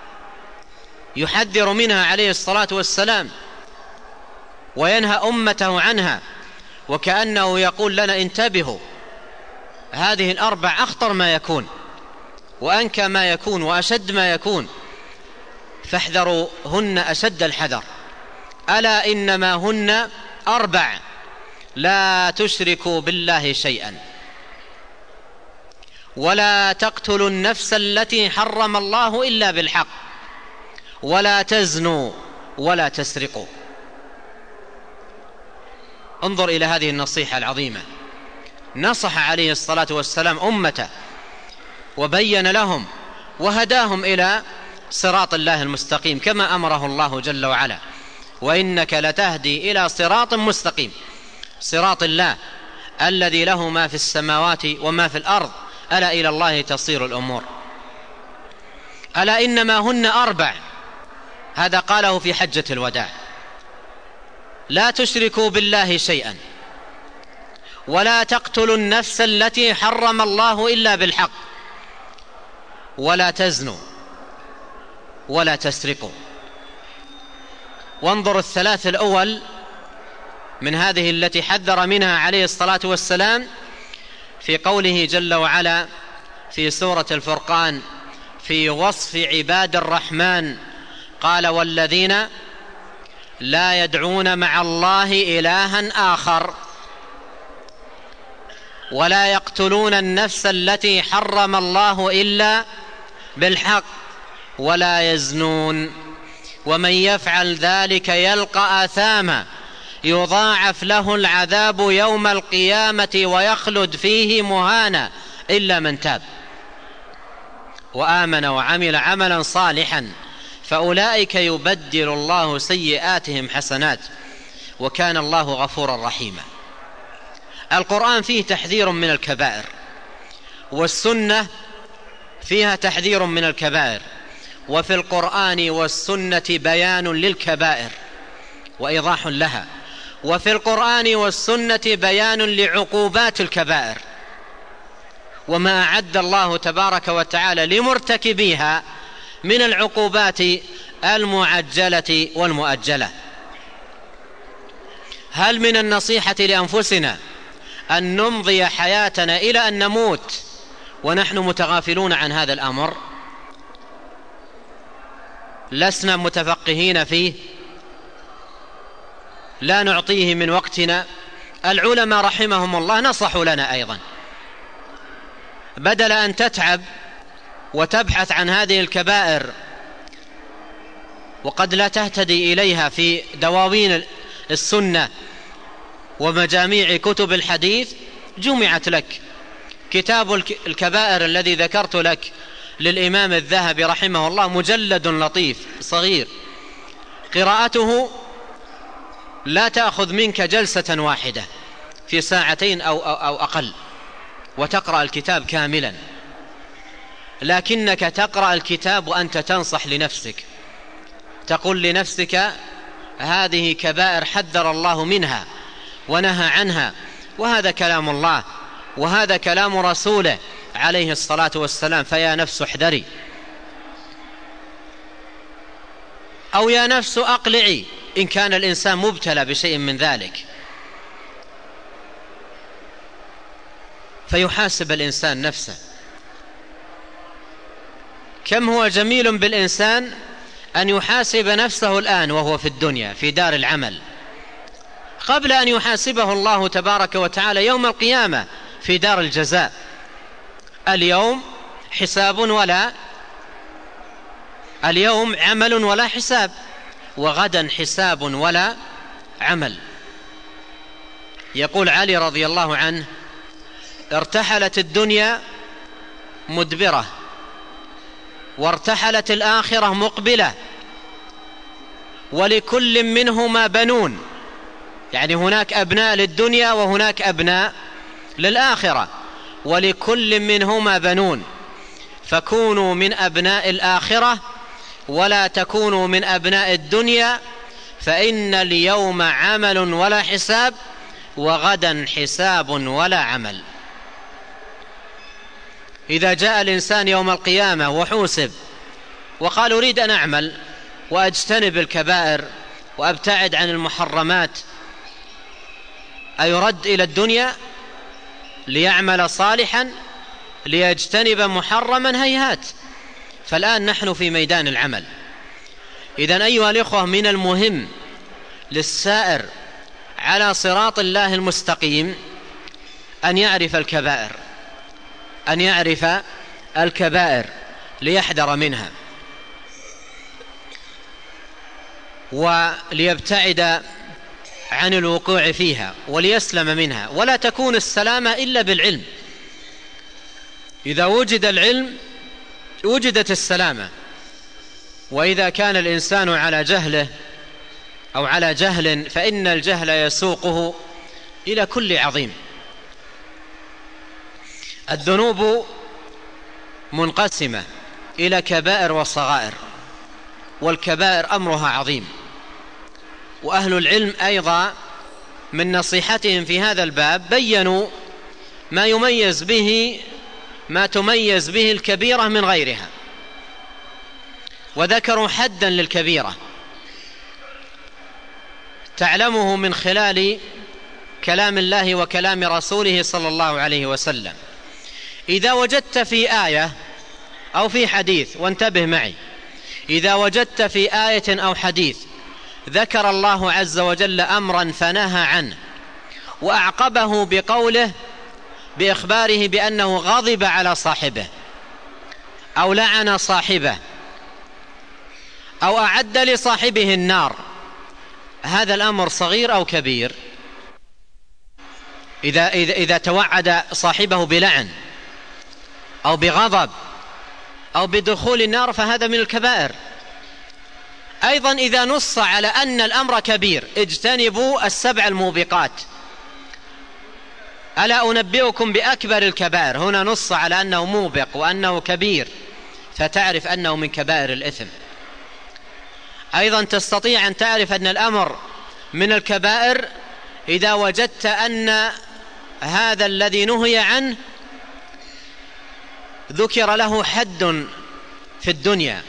يحذر منها عليه الصلاة والسلام وينهى أمته عنها، وكأنه يقول لنا: انتبهوا، هذه الأربع أخطر ما يكون وأنكى ما يكون وأشد ما يكون، فاحذروا هن أشد الحذر. ألا إنما هن أربع: لا تشركوا بالله شيئا، ولا تقتلوا النفس التي حرم الله إلا بالحق، ولا تزنوا، ولا تسرقوا. انظر إلى هذه النصيحة العظيمة. نصح عليه الصلاة والسلام أمته وبين لهم وهداهم إلى صراط الله المستقيم كما أمره الله جل وعلا: وإنك لتهدي إلى صراط مستقيم. صراط الله الذي له ما في السماوات وما في الأرض، ألا إلى الله تصير الأمور. ألا إنما هن أربع، هذا قاله في حجة الوداع: لا تشركوا بالله شيئا، ولا تقتلوا النفس التي حرم الله إلا بالحق، ولا تزنوا، ولا تسرقوا. وانظر الثلاث الأول من هذه التي حذر منها عليه الصلاة والسلام في قوله جل وعلا في سورة الفرقان في وصف عباد الرحمن، قال: والذين لا يدعون مع الله إلها آخر، ولا يقتلون النفس التي حرم الله إلا بالحق، ولا يزنون، ومن يفعل ذلك يلقى آثاما يضاعف له العذاب يوم القيامة ويخلد فيه مهانا إلا من تاب وآمن وعمل عملا صالحا فأولئك يبدل الله سيئاتهم حسنات وكان الله غفورا رحيما. القرآن فيه تحذير من الكبائر، والسنة فيها تحذير من الكبائر، وفي القرآن والسنة بيان للكبائر وإيضاح لها، وفي القرآن والسنة بيان لعقوبات الكبائر وما أعد الله تبارك وتعالى لمرتكبيها من العقوبات المعجلة والمؤجلة. هل من النصيحة لأنفسنا أن نمضي حياتنا إلى أن نموت ونحن متغافلون عن هذا الأمر؟ لسنا متفقهين فيه، لا نعطيه من وقتنا. العلماء رحمهم الله نصحوا لنا أيضا، بدل أن تتعب وتبحث عن هذه الكبائر وقد لا تهتدي إليها في دواوين السنة ومجاميع كتب الحديث، جمعت لك كتاب الكبائر الذي ذكرت لك للإمام الذهبي رحمه الله، مجلد لطيف صغير، قراءته لا تأخذ منك جلسة واحدة في ساعتين أو, أو, أو أقل وتقرأ الكتاب كاملا، لكنك تقرأ الكتاب وأنت تنصح لنفسك، تقول لنفسك هذه كبائر حذر الله منها ونهى عنها، وهذا كلام الله وهذا كلام رسوله عليه الصلاة والسلام، فيا نفس احذري، أو يا نفس أقلعي إن كان الإنسان مبتلى بشيء من ذلك. فيحاسب الإنسان نفسه. كم هو جميل بالإنسان أن يحاسب نفسه الآن وهو في الدنيا في دار العمل، قبل أن يحاسبه الله تبارك وتعالى يوم القيامة في دار الجزاء. اليوم حساب ولا اليوم عمل ولا حساب، وغدا حساب ولا عمل. يقول علي رضي الله عنه: ارتحلت الدنيا مدبرة وارتحلت الآخرة مقبلة، ولكل منهما بنون، يعني هناك أبناء للدنيا وهناك أبناء للآخرة، ولكل منهما بنون، فكونوا من أبناء الآخرة ولا تكونوا من أبناء الدنيا، فإن اليوم عمل ولا حساب وغدا حساب ولا عمل. إذا جاء الإنسان يوم القيامة وحوسب وقال أريد أن أعمل وأجتنب الكبائر وأبتعد عن المحرمات، أيرد إلى الدنيا ليعمل صالحا ليجتنب محرما؟ هيهات. فالآن نحن في ميدان العمل. إذن أيها الإخوة، من المهم للسائر على صراط الله المستقيم أن يعرف الكبائر أن يعرف الكبائر ليحذر منها وليبتعد عن الوقوع فيها وليسلم منها. ولا تكون السلامة إلا بالعلم. إذا وجد العلم وجدت السلامة، وإذا كان الإنسان على جهله أو على جهل فإن الجهل يسوقه إلى كل عظيم. الذنوب منقسمة إلى كبائر وصغائر، والكبائر أمرها عظيم. وأهل العلم أيضا من نصيحتهم في هذا الباب بيّنوا ما يميز به ما تميز به الكبيرة من غيرها، وذكروا حدا للكبيرة تعلمه من خلال كلام الله وكلام رسوله صلى الله عليه وسلم. إذا وجدت في آية أو في حديث، وانتبه معي، إذا وجدت في آية أو حديث ذكر الله عز وجل أمرا فنهى عنه، وأعقبه بقوله بإخباره بأنه غضب على صاحبه أو لعن صاحبه أو أعد لصاحبه النار، هذا الأمر صغير أو كبير؟ إذا, إذا, إذا توعد صاحبه بلعن أو بغضب أو بدخول النار فهذا من الكبائر. أيضا إذا نص على أن الأمر كبير، اجتنبوا السبع الموبقات، ألا أنبئكم بأكبر الكبائر، هنا نص على أنه موبق وأنه كبير، فتعرف أنه من كبائر الإثم. أيضا تستطيع أن تعرف أن الأمر من الكبائر إذا وجدت أن هذا الذي نهي عنه ذكر له حد في الدنيا،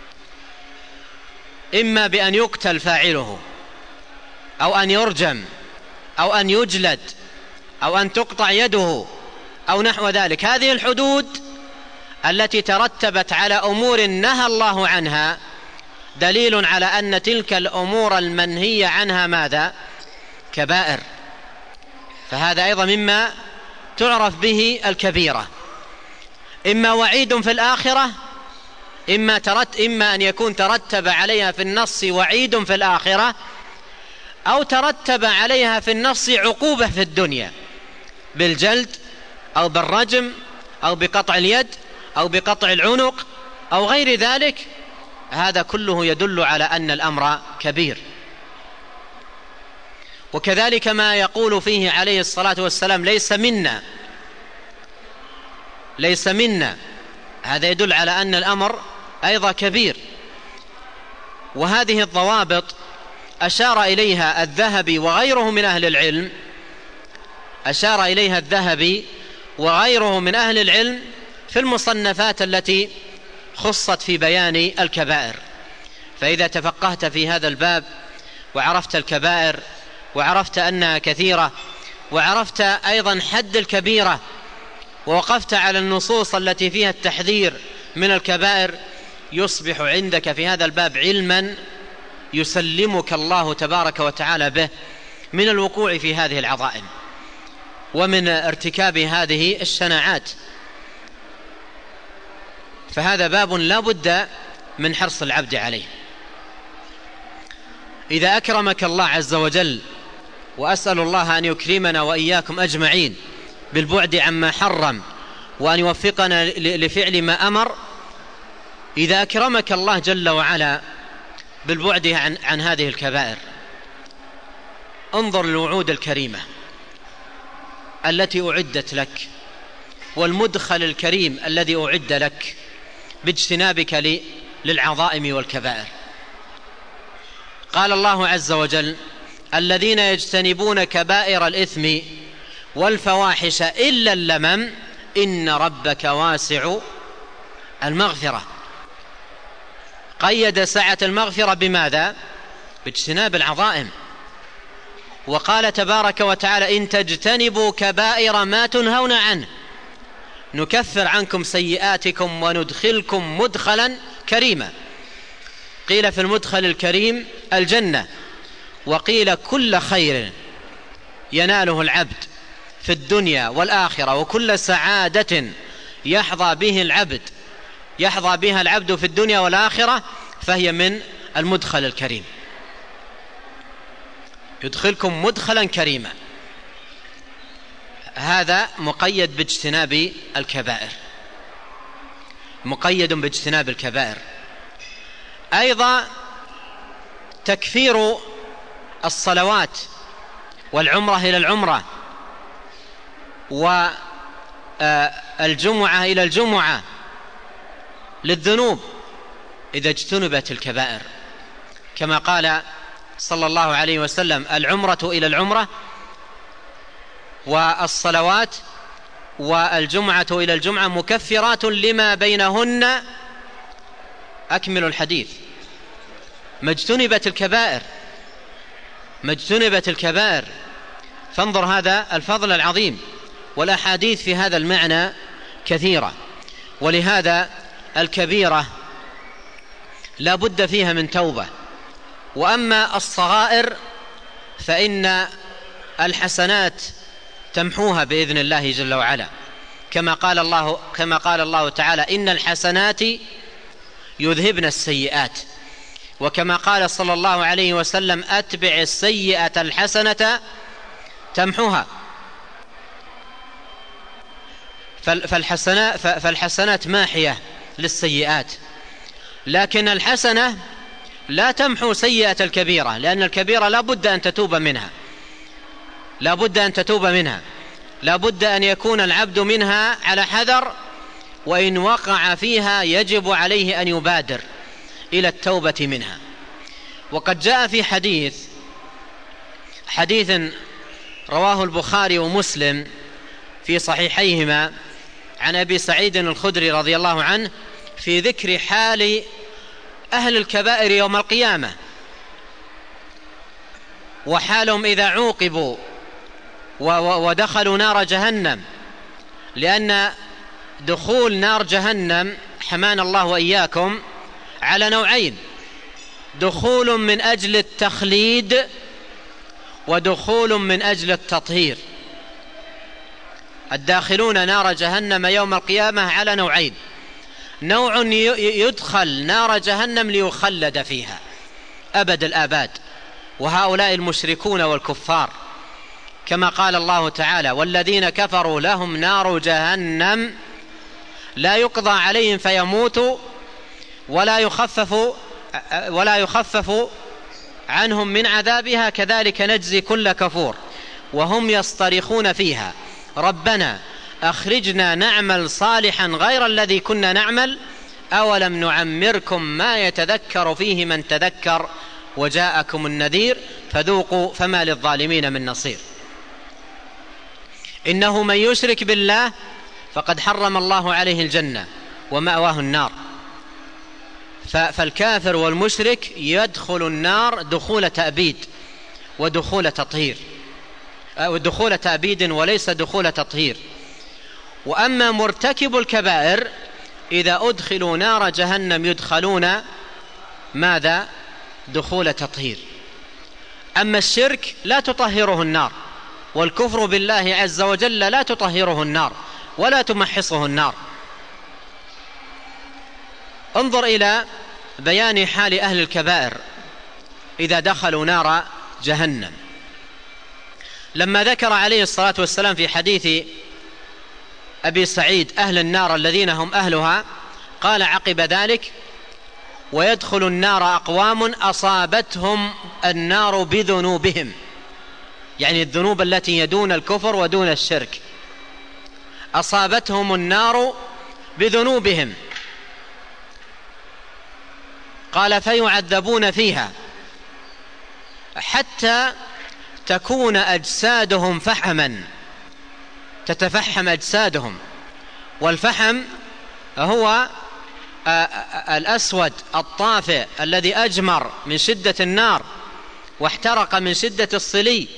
إما بأن يقتل فاعله أو أن يرجم أو أن يجلد أو أن تقطع يده أو نحو ذلك. هذه الحدود التي ترتبت على أمور نهى الله عنها دليل على أن تلك الأمور المنهية عنها ماذا؟ كبائر. فهذا أيضا مما تعرف به الكبيرة، إما وعيد في الآخرة، إما, ترت إما أن يكون ترتب عليها في النص وعيد في الآخرة، أو ترتب عليها في النص عقوبة في الدنيا بالجلد أو بالرجم أو بقطع اليد أو بقطع العنق أو غير ذلك. هذا كله يدل على أن الأمر كبير. وكذلك ما يقول فيه عليه الصلاة والسلام ليس منا ليس منا هذا يدل على أن الأمر أيضا كبير. وهذه الضوابط أشار إليها الذهبي وغيره من أهل العلم أشار إليها الذهبي وغيره من أهل العلم في المصنفات التي خصت في بيان الكبائر. فإذا تفقهت في هذا الباب وعرفت الكبائر وعرفت أنها كثيرة وعرفت أيضا حد الكبيرة ووقفت على النصوص التي فيها التحذير من الكبائر، يصبح عندك في هذا الباب علما يسلمك الله تبارك وتعالى به من الوقوع في هذه العظائم ومن ارتكاب هذه الشناعات. فهذا باب لا بد من حرص العبد عليه. إذا أكرمك الله عز وجل، وأسأل الله أن يكرمنا وإياكم أجمعين بالبعد عما حرم وأن يوفقنا لفعل ما أمر، إذا أكرمك الله جل وعلا بالبعد عن, عن هذه الكبائر، انظر للوعود الكريمة التي أعدت لك والمدخل الكريم الذي أعد لك باجتنابك للعظائم والكبائر. قال الله عز وجل: الذين يجتنبون كبائر الإثم والفواحش إلا اللمم إن ربك واسع المغفرة. قيد سعة المغفرة بماذا؟ باجتناب العظائم. وقال تبارك وتعالى: إن تجتنبوا كبائر ما تنهون عنه نكفر عنكم سيئاتكم وندخلكم مدخلا كريما. قيل في المدخل الكريم الجنة، وقيل كل خير يناله العبد في الدنيا والآخرة، وكل سعادة يحظى به العبد يحظى بها العبد في الدنيا والآخرة، فهي من المدخل الكريم. يدخلكم مدخلا كريما، هذا مقيد باجتناب الكبائر، مقيد باجتناب الكبائر. أيضا تكفير الصلوات والعمرة إلى العمرة الجمعة إلى الجمعة للذنوب إذا اجتنبت الكبائر، كما قال صلى الله عليه وسلم: العمرة إلى العمرة والصلوات والجمعة إلى الجمعة مكفرات لما بينهن. أكمل الحديث. ما اجتنبت الكبائر، ما اجتنبت الكبائر. فانظر هذا الفضل العظيم، والأحاديث في هذا المعنى كثيرة. ولهذا الكبيرة لا بد فيها من توبة. وأما الصغائر فإن الحسنات تمحوها بإذن الله جل وعلا، كما قال الله كما قال الله تعالى: إن الحسنات يذهبن السيئات. وكما قال صلى الله عليه وسلم: أتبع السيئة الحسنة تمحوها. فالحسنات, فالحسنات ماحية للسيئات، لكن الحسنة لا تمحو سيئة الكبيرة، لأن الكبيرة لا بد أن تتوب منها، لا بد أن تتوب منها، لا بد أن يكون العبد منها على حذر، وإن وقع فيها يجب عليه أن يبادر إلى التوبة منها. وقد جاء في حديث حديث رواه البخاري ومسلم في صحيحيهما عن أبي سعيد الخدري رضي الله عنه في ذكر حال أهل الكبائر يوم القيامة، وحالهم إذا عوقبوا ودخلوا نار جهنم. لأن دخول نار جهنم حمانا الله وإياكم على نوعين: دخول من أجل التخليد، ودخول من أجل التطهير. الداخلون نار جهنم يوم القيامة على نوعين: نوع يدخل نار جهنم ليخلد فيها أبد الآباد، وهؤلاء المشركون والكفار، كما قال الله تعالى: والذين كفروا لهم نار جهنم لا يقضى عليهم فيموتوا ولا يخفف ولا يخفف عنهم من عذابها كذلك نجزي كل كفور وهم يصطرخون فيها ربنا أخرجنا نعمل صالحا غير الذي كنا نعمل أولم نعمركم ما يتذكر فيه من تذكر وجاءكم النذير فذوقوا فما للظالمين من نصير. إنه من يشرك بالله فقد حرم الله عليه الجنة ومأواه النار. فالكافر والمشرك يدخل النار دخول تأبيد ودخول تطهير، ودخول تأبيد وليس دخول تطهير. وأما مرتكب الكبائر إذا أدخلوا نار جهنم يدخلون ماذا؟ دخول تطهير. أما الشرك لا تطهره النار، والكفر بالله عز وجل لا تطهره النار ولا تمحصه النار. انظر إلى بيان حال أهل الكبائر إذا دخلوا نار جهنم. لما ذكر عليه الصلاة والسلام في حديث أبي سعيد أهل النار الذين هم أهلها، قال عقب ذلك: ويدخل النار أقوام أصابتهم النار بذنوبهم، يعني الذنوب التي يدون الكفر ودون الشرك، أصابتهم النار بذنوبهم، قال فيعذبون فيها حتى تكون أجسادهم فحما، تتفحم أجسادهم. والفحم هو الأسود الطافئ الذي أجمر من شدة النار واحترق من شدة الصلي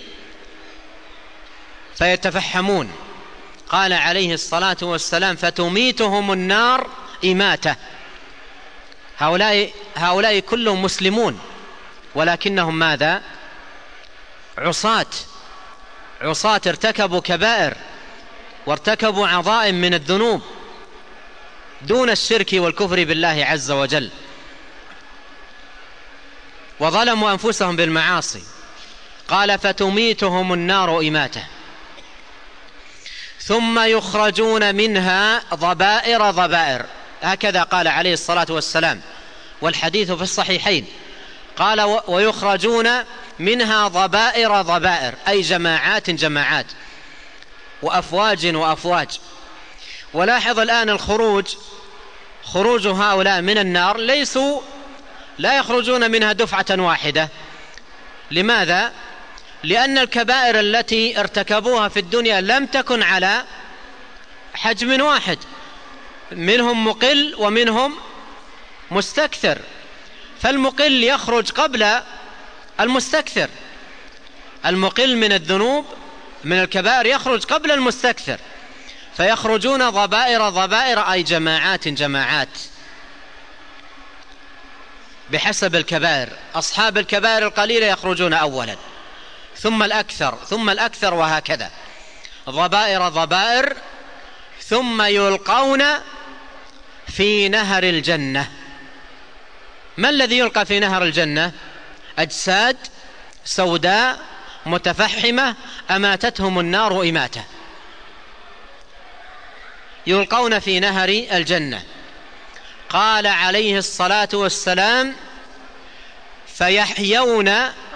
فيتفحمون. قال عليه الصلاة والسلام: فتميتهم النار إماتة. هؤلاء, هؤلاء كلهم مسلمون ولكنهم ماذا؟ عصاة، عصاة ارتكبوا كبائر وارتكبوا عظائم من الذنوب دون الشرك والكفر بالله عز وجل، وظلموا أنفسهم بالمعاصي. قال فتميتهم النار إماتة ثم يخرجون منها ضبائر ضبائر، هكذا قال عليه الصلاة والسلام، والحديث في الصحيحين. قال ويخرجون منها ضبائر ضبائر، أي جماعات جماعات وأفواج وأفواج. ولاحظ الآن الخروج، خروج هؤلاء من النار ليسوا لا يخرجون منها دفعة واحدة. لماذا؟ لأن الكبائر التي ارتكبوها في الدنيا لم تكن على حجم واحد، منهم مقل ومنهم مستكثر، فالمقل يخرج قبل المستكثر، المقل من الذنوب من الكبائر يخرج قبل المستكثر، فيخرجون ضبائر ضبائر أي جماعات جماعات بحسب الكبائر. أصحاب الكبائر القليلة يخرجون أولا، ثم الأكثر، ثم الأكثر، وهكذا ضبائر ضبائر، ثم يلقون في نهر الجنة. ما الذي يلقى في نهر الجنة؟ أجساد سوداء متفحمة أماتتهم النار إماتة، يلقون في نهر الجنة. قال عليه الصلاة والسلام: فيحيون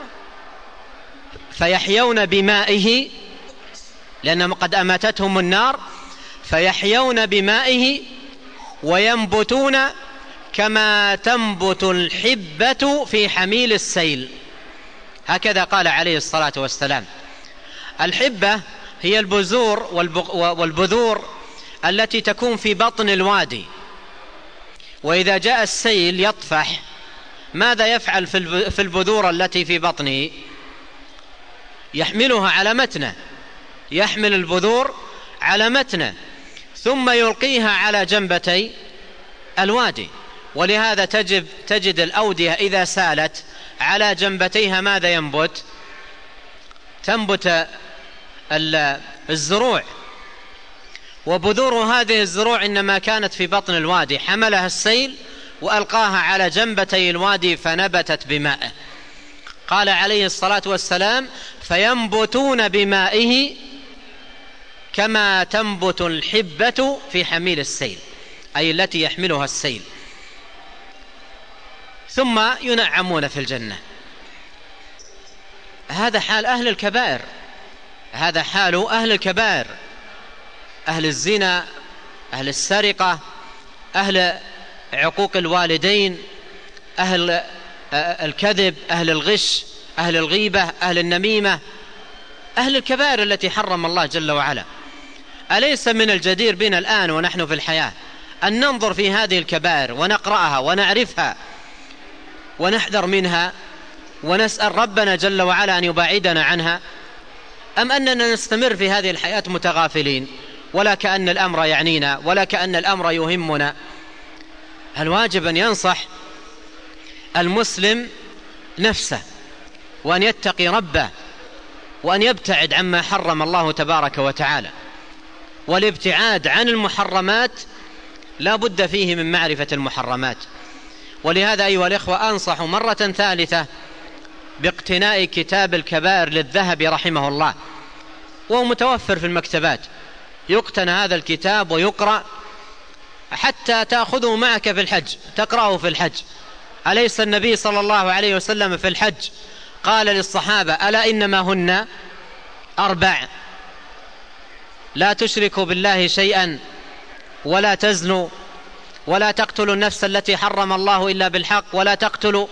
فيحيون بمائه، لأنهم قد أماتتهم النار، فيحيون بمائه وينبتون كما تنبت الحبة في حميل السيل. هكذا قال عليه الصلاة والسلام. الحبة هي البذور والبذور التي تكون في بطن الوادي، وإذا جاء السيل يطفح، ماذا يفعل في البذور التي في بطنه؟ يحملها على متنه، يحمل البذور على متنه ثم يلقيها على جنبتي الوادي. ولهذا تجب تجد الأودية إذا سالت على جنبتيها ماذا ينبت؟ تنبت الزروع، وبذور هذه الزروع إنما كانت في بطن الوادي، حملها السيل وألقاها على جنبتي الوادي فنبتت بمائه. قال عليه الصلاة والسلام: فينبتون بمائه كما تنبت الحبة في حميل السيل، أي التي يحملها السيل، ثم ينعمون في الجنة. هذا حال أهل الكبائر، هذا حال أهل الكبائر، أهل الزنا، أهل السرقة، أهل عقوق الوالدين، أهل الكذب، أهل الغش، أهل الغيبة، أهل النميمة، أهل الكبائر التي حرم الله جل وعلا. أليس من الجدير بنا الآن ونحن في الحياة أن ننظر في هذه الكبائر ونقرأها ونعرفها ونحذر منها ونسأل ربنا جل وعلا أن يبعدنا عنها، أم أننا نستمر في هذه الحياة متغافلين ولا كأن الأمر يعنينا ولا كأن الأمر يهمنا؟ الواجب أن ينصح المسلم نفسه وأن يتقي ربه وأن يبتعد عما حرم الله تبارك وتعالى، والابتعاد عن المحرمات لا بد فيه من معرفة المحرمات. ولهذا أيها الإخوة أنصح مرة ثالثة باقتناء كتاب الكبائر للذهبي رحمه الله، وهو متوفر في المكتبات، يقتنى هذا الكتاب ويقرأ حتى تأخذه معك في الحج، تقرأه في الحج. أليس النبي صلى الله عليه وسلم في الحج قال للصحابة: ألا إنما هن أربع: لا تشركوا بالله شيئا، ولا تزنوا، ولا تقتلوا النفس التي حرم الله إلا بالحق، ولا تقتلوا.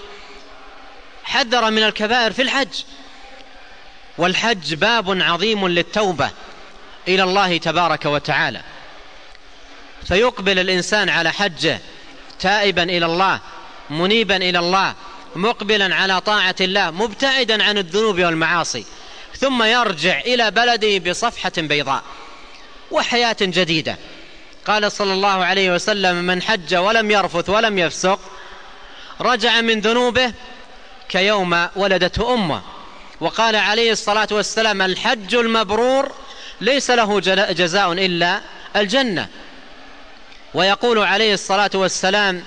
حذر من الكبائر في الحج. والحج باب عظيم للتوبة إلى الله تبارك وتعالى، فيقبل الإنسان على حجه تائبا إلى الله، منيبا إلى الله، مقبلا على طاعة الله، مبتعدا عن الذنوب والمعاصي، ثم يرجع إلى بلده بصفحة بيضاء وحياة جديدة. قال صلى الله عليه وسلم: من حج ولم يرفث ولم يفسق رجع من ذنوبه كيوم ولدته أمه. وقال عليه الصلاة والسلام: الحج المبرور ليس له جزاء إلا الجنة. ويقول عليه الصلاة والسلام: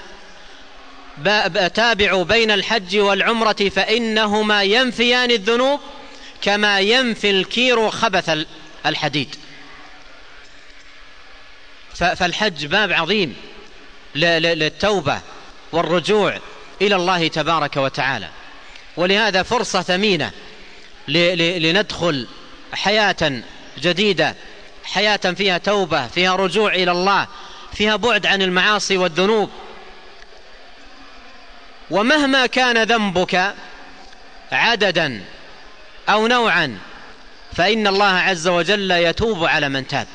تابعوا بين الحج والعمرة فإنهما ينفيان الذنوب كما ينفي الكير خبث الحديد. فالحج باب عظيم للتوبة والرجوع إلى الله تبارك وتعالى، ولهذا فرصة ثمينة لندخل حياة جديدة حياة فيها توبة، فيها رجوع إلى الله، فيها بعد عن المعاصي والذنوب. ومهما كان ذنبك عددا أو نوعا فإن الله عز وجل يتوب على من تاب.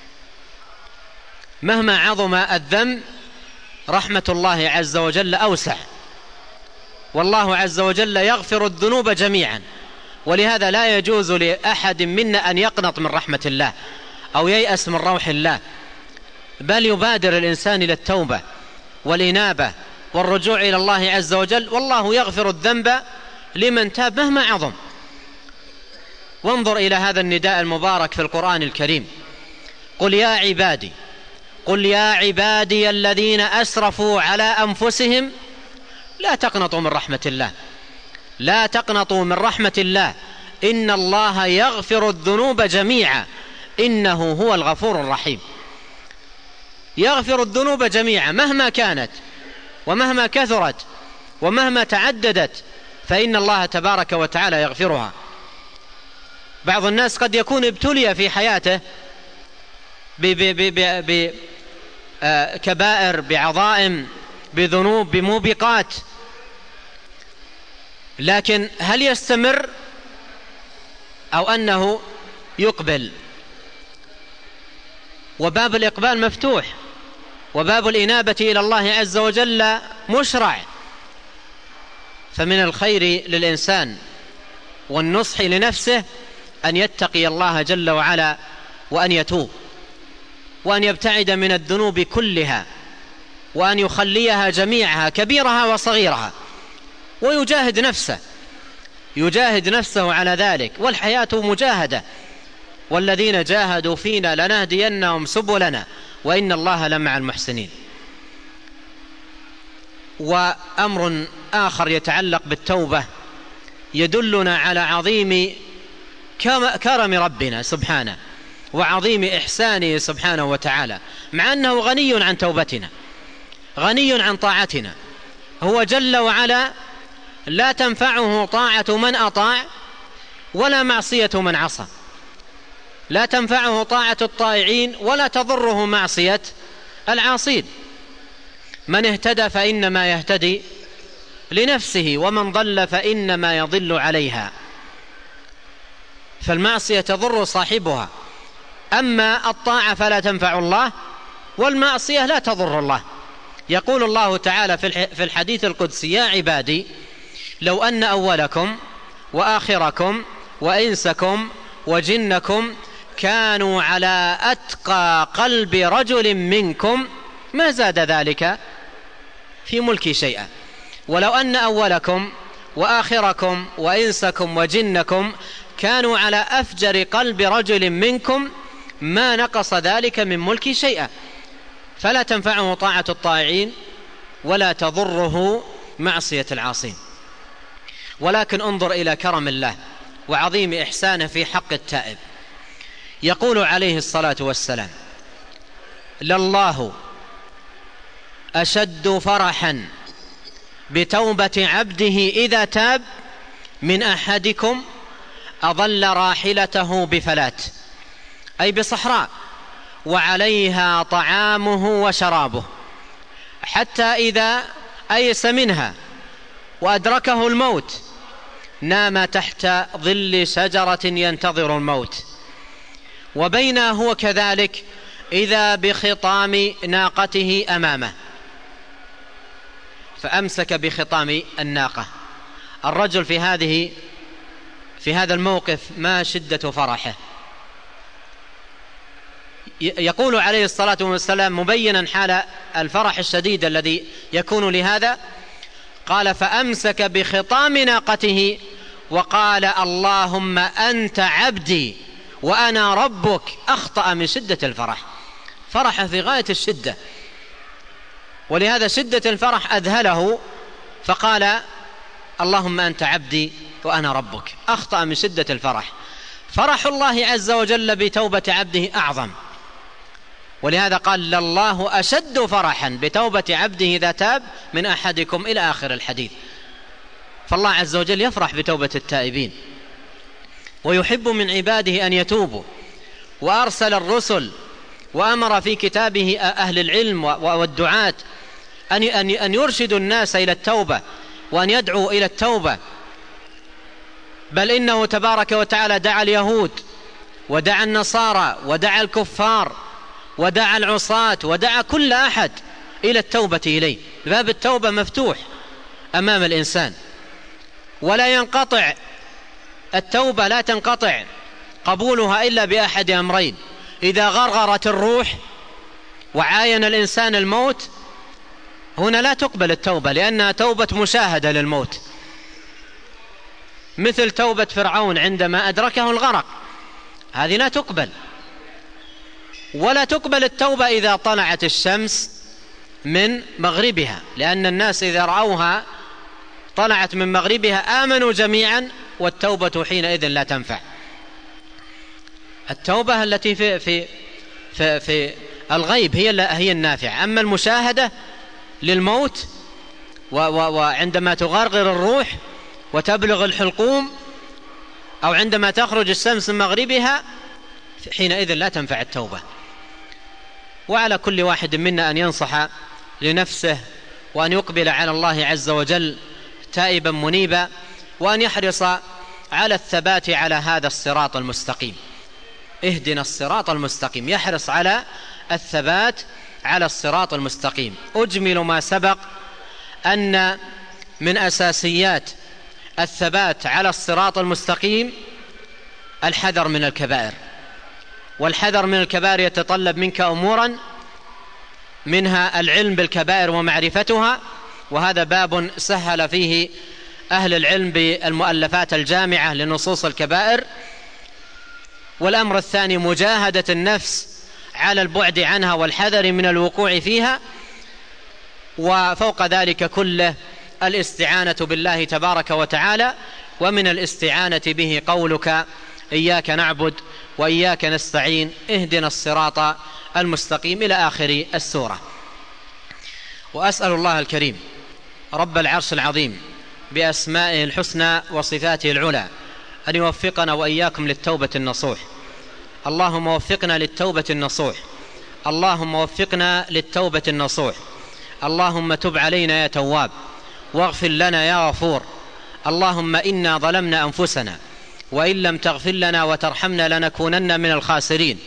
مهما عظم الذنب رحمة الله عز وجل أوسع، والله عز وجل يغفر الذنوب جميعا. ولهذا لا يجوز لأحد منا أن يقنط من رحمة الله أو ييأس من روح الله، بل يبادر الإنسان إلى التوبة والإنابة والرجوع إلى الله عز وجل، والله يغفر الذنب لمن تاب مهما عظم. وانظر إلى هذا النداء المبارك في القرآن الكريم: قل يا عبادي قل يا عبادي الذين أسرفوا على أنفسهم لا تقنطوا من رحمة الله، لا تقنطوا من رحمة الله، إن الله يغفر الذنوب جميعا إنه هو الغفور الرحيم. يغفر الذنوب جميعا مهما كانت ومهما كثرت ومهما تعددت، فإن الله تبارك وتعالى يغفرها. بعض الناس قد يكون ابتلي في حياته بكبائر، بعظائم، بذنوب، بموبقات، لكن هل يستمر أو أنه يقبل؟ وباب الإقبال مفتوح، وباب الإنابة إلى الله عز وجل مشرع. فمن الخير للإنسان والنصح لنفسه أن يتقي الله جل وعلا، وأن يتوب، وأن يبتعد من الذنوب كلها، وأن يخليها جميعها كبيرها وصغيرها، ويجاهد نفسه يجاهد نفسه على ذلك. والحياة مجاهدة، والذين جاهدوا فينا لنهدينهم سبلنا وإن الله لمع المحسنين. وأمر آخر يتعلق بالتوبة يدلنا على عظيم كرم ربنا سبحانه وعظيم إحسانه سبحانه وتعالى، مع أنه غني عن توبتنا، غني عن طاعتنا. هو جل وعلا لا تنفعه طاعة من أطاع ولا معصية من عصى، لا تنفعه طاعة الطائعين ولا تضره معصية العاصين. من اهتدى فإنما يهتدي لنفسه، ومن ضل فإنما يضل عليها. فالمعصية تضر صاحبها، أما الطاعة فلا تنفع الله، والمعصية لا تضر الله. يقول الله تعالى في الحديث القدسي: يا عبادي لو أن أولكم وآخركم وإنسكم وجنكم كانوا على أتقى قلب رجل منكم ما زاد ذلك في ملكي شيئا، ولو أن أولكم وآخركم وإنسكم وجنكم كانوا على أفجر قلب رجل منكم ما نقص ذلك من ملكي شيئا. فلا تنفعه طاعة الطائعين ولا تضره معصية العاصين. ولكن انظر إلى كرم الله وعظيم إحسانه في حق التائب. يقول عليه الصلاة والسلام: لله أشد فرحا بتوبة عبده إذا تاب من أحدكم أضل راحلته بفلات، أي بصحراء، وعليها طعامه وشرابه، حتى إذا أيس منها وأدركه الموت نام تحت ظل شجرة ينتظر الموت، وبينا هو كذلك إذا بخطام ناقته أمامه فأمسك بخطام الناقة. الرجل في هذه في هذا الموقف ما شدة فرحه. يقول عليه الصلاة والسلام مبينا حال الفرح الشديد الذي يكون لهذا، قال: فأمسك بخطام ناقته وقال: اللهم أنت عبدي وأنا ربك. أخطأ من شدة الفرح، فرح في غاية الشدة، ولهذا شدة الفرح أذهله فقال: اللهم أنت عبدي وأنا ربك. أخطأ من شدة الفرح. فرح الله عز وجل بتوبة عبده أعظم، ولهذا قال: لله أشد فرحا بتوبة عبده إذا تاب من أحدكم إلى آخر الحديث. فالله عز وجل يفرح بتوبة التائبين ويحب من عباده أن يتوبوا، وأرسل الرسل وأمر في كتابه أهل العلم والدعاة أن يرشدوا الناس إلى التوبة وأن يدعوا إلى التوبة. بل إنه تبارك وتعالى دعا اليهود ودعا النصارى ودعا الكفار ودعا العصاة ودعا كل أحد إلى التوبة إليه. باب التوبة مفتوح أمام الإنسان، ولا ينقطع التوبة، لا تنقطع قبولها إلا بأحد أمرين: إذا غرغرت الروح وعاين الإنسان الموت، هنا لا تقبل التوبة لأنها توبة مشاهدة للموت، مثل توبة فرعون عندما أدركه الغرق، هذه لا تقبل. ولا تقبل التوبة إذا طلعت الشمس من مغربها، لأن الناس إذا رأوها طلعت من مغربها آمنوا جميعا، والتوبة حينئذ لا تنفع. التوبة التي في في في, في الغيب هي هي النافعة. أما المشاهدة للموت وعندما تغرغر الروح وتبلغ الحلقوم، أو عندما تخرج الشمس من مغربها، حينئذ لا تنفع التوبة. وعلى كل واحد منا أن ينصح لنفسه وأن يقبل على الله عز وجل تائبا منيبا، وأن يحرص على الثبات على هذا الصراط المستقيم. اهدنا الصراط المستقيم، يحرص على الثبات على الصراط المستقيم. أجمل ما سبق أن من أساسيات الثبات على الصراط المستقيم الحذر من الكبائر، والحذر من الكبائر يتطلب منك أمورا، منها العلم بالكبائر ومعرفتها، وهذا باب سهل فيه أهل العلم بالمؤلفات الجامعة لنصوص الكبائر. والأمر الثاني مجاهدة النفس على البعد عنها والحذر من الوقوع فيها، وفوق ذلك كله الاستعانة بالله تبارك وتعالى. ومن الاستعانة به قولك: إياك نعبد وإياك نستعين اهدنا الصراط المستقيم، إلى آخر السورة. وأسأل الله الكريم رب العرش العظيم بأسمائه الحسنى وصفاته العلى أن يوفقنا وإياكم للتوبة النصوح. اللهم وفقنا للتوبة النصوح، اللهم وفقنا للتوبة النصوح. اللهم تب علينا يا تواب، واغفر لنا يا غفور. اللهم إنا ظلمنا أنفسنا، وإن لم تغفر لنا وترحمنا لنكونن من الخاسرين.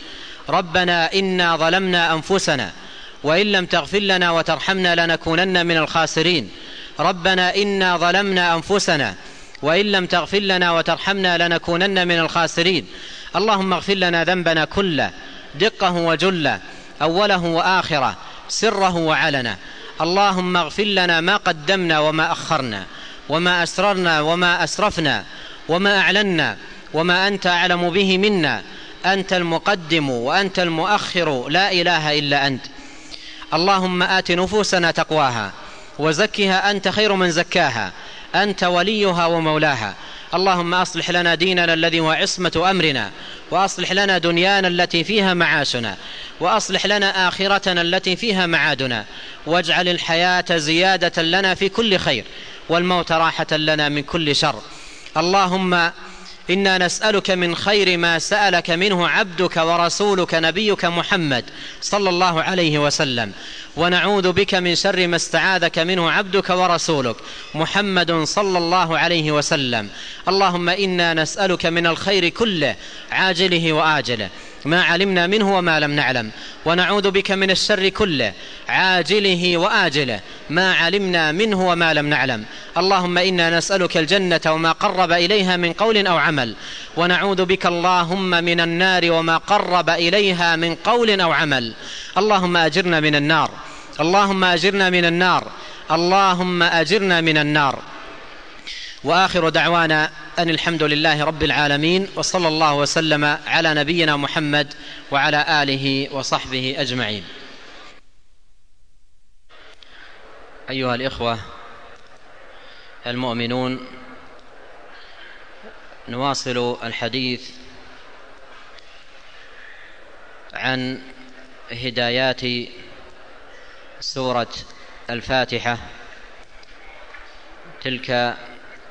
ربنا إنا ظلمنا أنفسنا، وإن لم تغفر لنا وترحمنا لنكونن من الخاسرين. ربنا إنا ظلمنا أنفسنا، وإن لم تغفر لنا وترحمنا لنكونن من الخاسرين. اللهم اغفر لنا ذنبنا كله، دقه وجله، أوله وآخره، سره وعلنه. اللهم اغفر لنا ما قدمنا وما أخرنا، وما أسررنا وما أسرفنا، وما أعلنا، وما أنت أعلم به منا. أنت المقدم وأنت المؤخر، لا إله إلا أنت. اللهم آت نفوسنا تقواها وزكها، أنت خير من زكاها، أنت وليها ومولاها. اللهم أصلح لنا ديننا الذي هو عصمة أمرنا، وأصلح لنا دنيانا التي فيها معاشنا، وأصلح لنا آخرتنا التي فيها معادنا، واجعل الحياة زيادة لنا في كل خير، والموت راحة لنا من كل شر. اللهم إنا نسألك من خير ما سألك منه عبدك ورسولك نبيك محمد صلى الله عليه وسلم، ونعوذ بك من شر ما استعاذك منه عبدك ورسولك محمد صلى الله عليه وسلم. اللهم إنا نسألك من الخير كله عاجله وآجله، ما علمنا منه وما لم نعلم، ونعوذ بك من الشر كله عاجله وآجله، ما علمنا منه وما لم نعلم. اللهم إنا نسألك الجنة وما قرب إليها من قول أو عمل، ونعوذ بك اللهم من النار وما قرب إليها من قول أو عمل. اللهم أجرنا من النار، اللهم أجرنا من النار، اللهم أجرنا من النار. وآخر دعوانا أن الحمد لله رب العالمين، وصلى الله وسلم على نبينا محمد وعلى آله وصحبه أجمعين. أيها الإخوة المؤمنون، نواصل الحديث عن هدايات سورة الفاتحة، تلك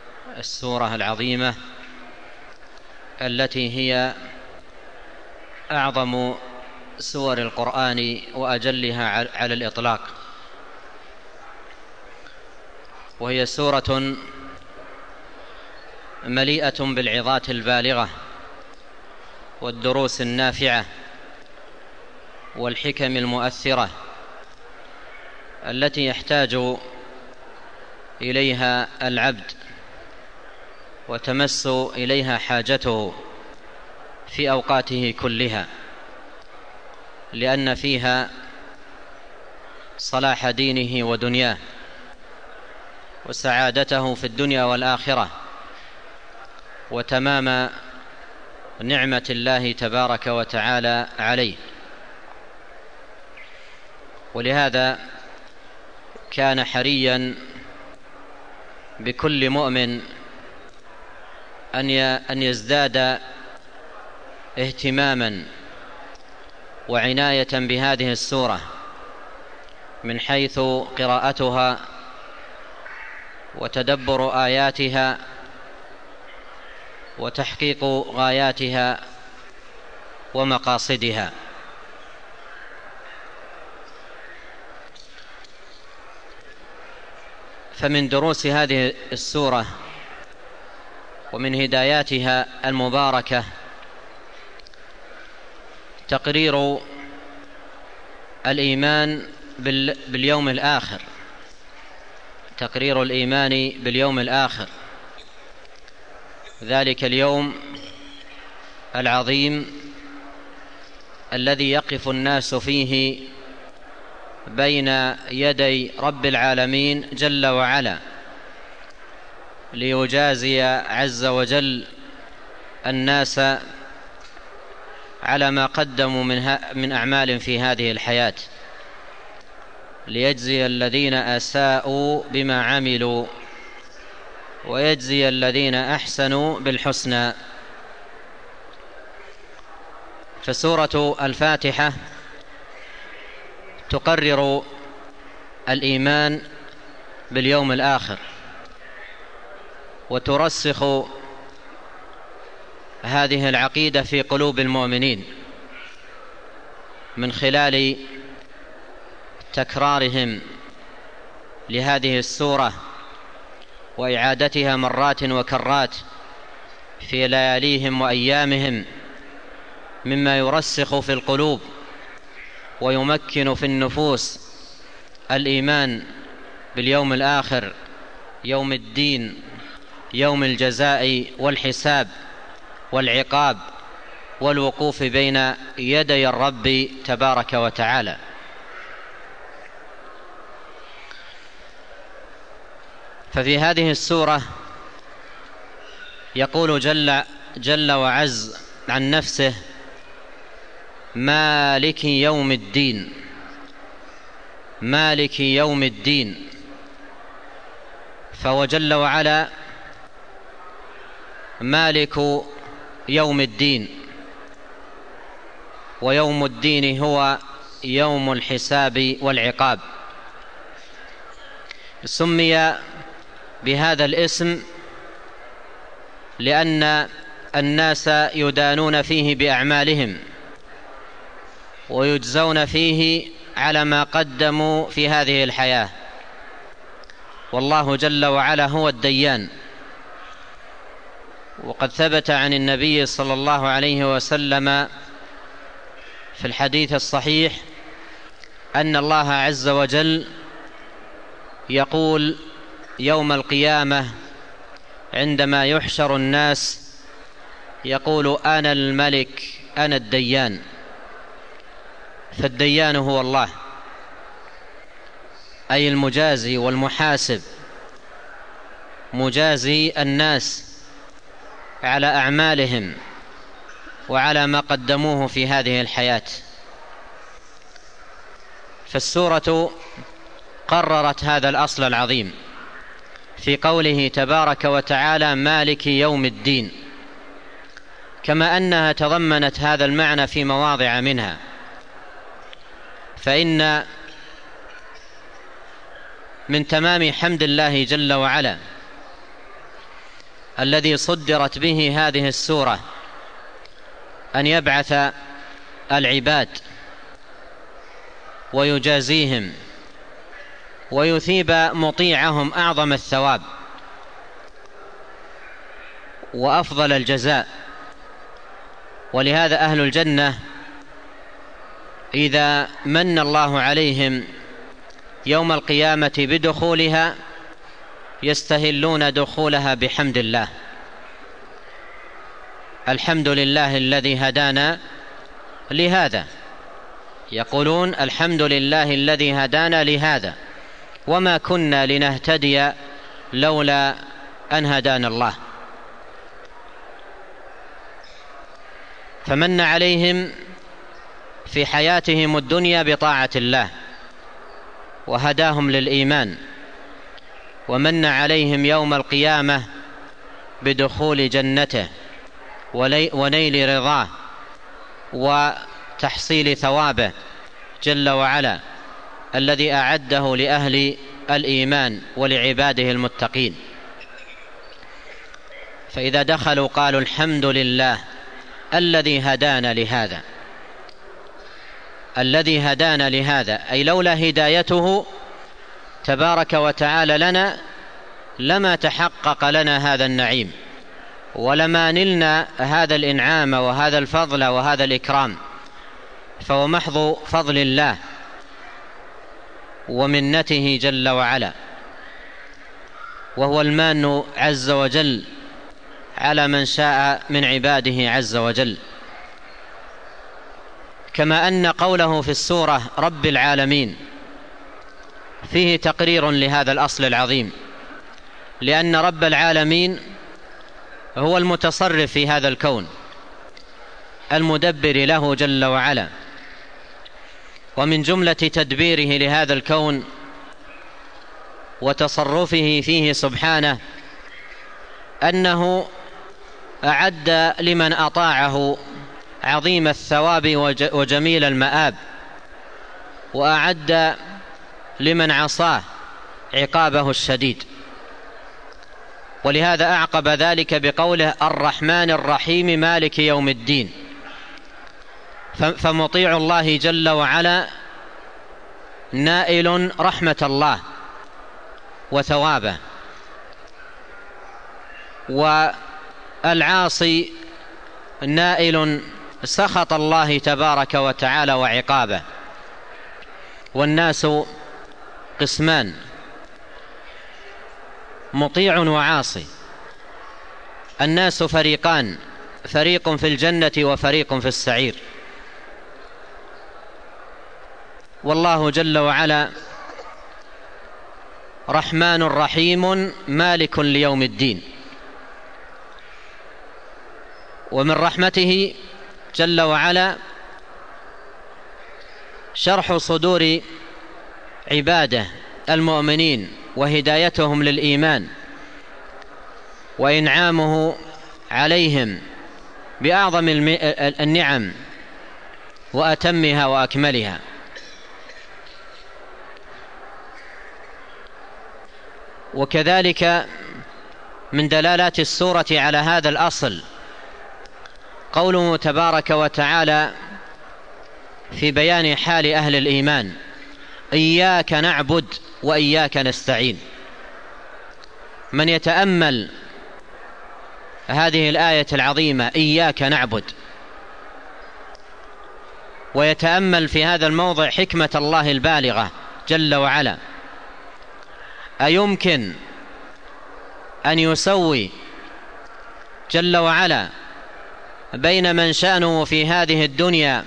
السورة العظيمة التي هي أعظم سور القرآن وأجلها على الإطلاق، وهي سورة مليئة بالعظات البالغة والدروس النافعة والحكم المؤثرة التي يحتاج إليها العبد وتمس إليها حاجته في أوقاته كلها، لأن فيها صلاح دينه ودنياه وسعادته في الدنيا والآخرة وتمام نعمة الله تبارك وتعالى عليه. ولهذا كان حريا بكل مؤمن أن يزداد اهتماما وعناية بهذه السورة من حيث قراءتها وتدبر آياتها وتحقيق غاياتها ومقاصدها. فمن دروس هذه السورة ومن هداياتها المباركة تقرير الإيمان باليوم الآخر، تقرير الإيمان باليوم الآخر، ذلك اليوم العظيم الذي يقف الناس فيه بين يدي رب العالمين جل وعلا ليجازي عز وجل الناس على ما قدموا من أعمال في هذه الحياة، ليجزي الذين أساءوا بما عملوا ويجزي الذين أحسنوا بالحسنى. فسورة الفاتحة تقرر الإيمان باليوم الآخر وترسخ هذه العقيدة في قلوب المؤمنين من خلال تكرارهم لهذه السورة وإعادتها مرات وكرات في لياليهم وأيامهم، مما يرسخ في القلوب ويمكن في النفوس الإيمان باليوم الآخر، يوم الدين، يوم الجزاء والحساب والعقاب والوقوف بين يدي الرب تبارك وتعالى. ففي هذه السورة يقول جل, جل وعز عن نفسه: مالك يوم الدين، مالك يوم الدين. فهو جل وعلا مالك يوم الدين، ويوم الدين هو يوم الحساب والعقاب. سمي بهذا الاسم لأن الناس يدانون فيه بأعمالهم ويجزون فيه على ما قدموا في هذه الحياة، والله جل وعلا هو الديان. وقد ثبت عن النبي صلى الله عليه وسلم في الحديث الصحيح أن الله عز وجل يقول يوم القيامة عندما يحشر الناس، يقول: أنا الملك أنا الديان. فالديان هو الله، أي المجازي والمحاسب، مجازي الناس على أعمالهم وعلى ما قدموه في هذه الحياة. فالسورة قررت هذا الأصل العظيم في قوله تبارك وتعالى: مالك يوم الدين، كما أنها تضمنت هذا المعنى في مواضع منها. فإن من تمام حمد الله جل وعلا الذي صدرت به هذه السورة أن يبعث العباد ويجازيهم ويثيب مطيعهم أعظم الثواب وأفضل الجزاء. ولهذا أهل الجنة إذا من الله عليهم يوم القيامة بدخولها يستهلون دخولها بحمد الله. الحمد لله الذي هدانا لهذا، يقولون الحمد لله الذي هدانا لهذا وما كنا لنهتدي لولا أن هدانا الله. فمن عليهم في حياتهم الدنيا بطاعة الله وهداهم للإيمان، ومن عليهم يوم القيامة بدخول جنته ونيل رضاه وتحصيل ثوابه جل وعلا الذي أعده لأهل الإيمان ولعباده المتقين. فإذا دخلوا قالوا الحمد لله الذي هدانا لهذا، الذي هدانا لهذا، أي لولا هدايته تبارك وتعالى لنا لما تحقق لنا هذا النعيم ولما نلنا هذا الإنعام وهذا الفضل وهذا الإكرام، فهو محض فضل الله ومنته جل وعلا، وهو المان عز وجل على من شاء من عباده عز وجل. كما أن قوله في السورة رب العالمين فيه تقرير لهذا الأصل العظيم، لأن رب العالمين هو المتصرف في هذا الكون المدبر له جل وعلا. ومن جملة تدبيره لهذا الكون وتصرفه فيه سبحانه أنه أعد لمن أطاعه عظيم الثواب وجميل المآب، وأعد لمن عصاه عقابه الشديد. ولهذا أعقب ذلك بقوله الرحمن الرحيم مالك يوم الدين. فمطيع الله جل وعلا نائل رحمة الله وثوابه، والعاصي نائل سخط الله تبارك وتعالى وعقابه. والناس قسمان، مطيع وعاصي. الناس فريقان، فريق في الجنة وفريق في السعير. والله جل وعلا رحمن رحيم مالك ليوم الدين. ومن رحمته جل وعلا شرح صدور عباده المؤمنين وهدايتهم للإيمان وإنعامه عليهم بأعظم النعم وأتمها وأكملها. وكذلك من دلالات السورة على هذا الأصل قوله تبارك وتعالى في بيان حال أهل الإيمان إياك نعبد وإياك نستعين. من يتأمل هذه الآية العظيمة إياك نعبد ويتأمل في هذا الموضع حكمة الله البالغة جل وعلا، أيمكن أن يسوي جل وعلا بين من شأنه في هذه الدنيا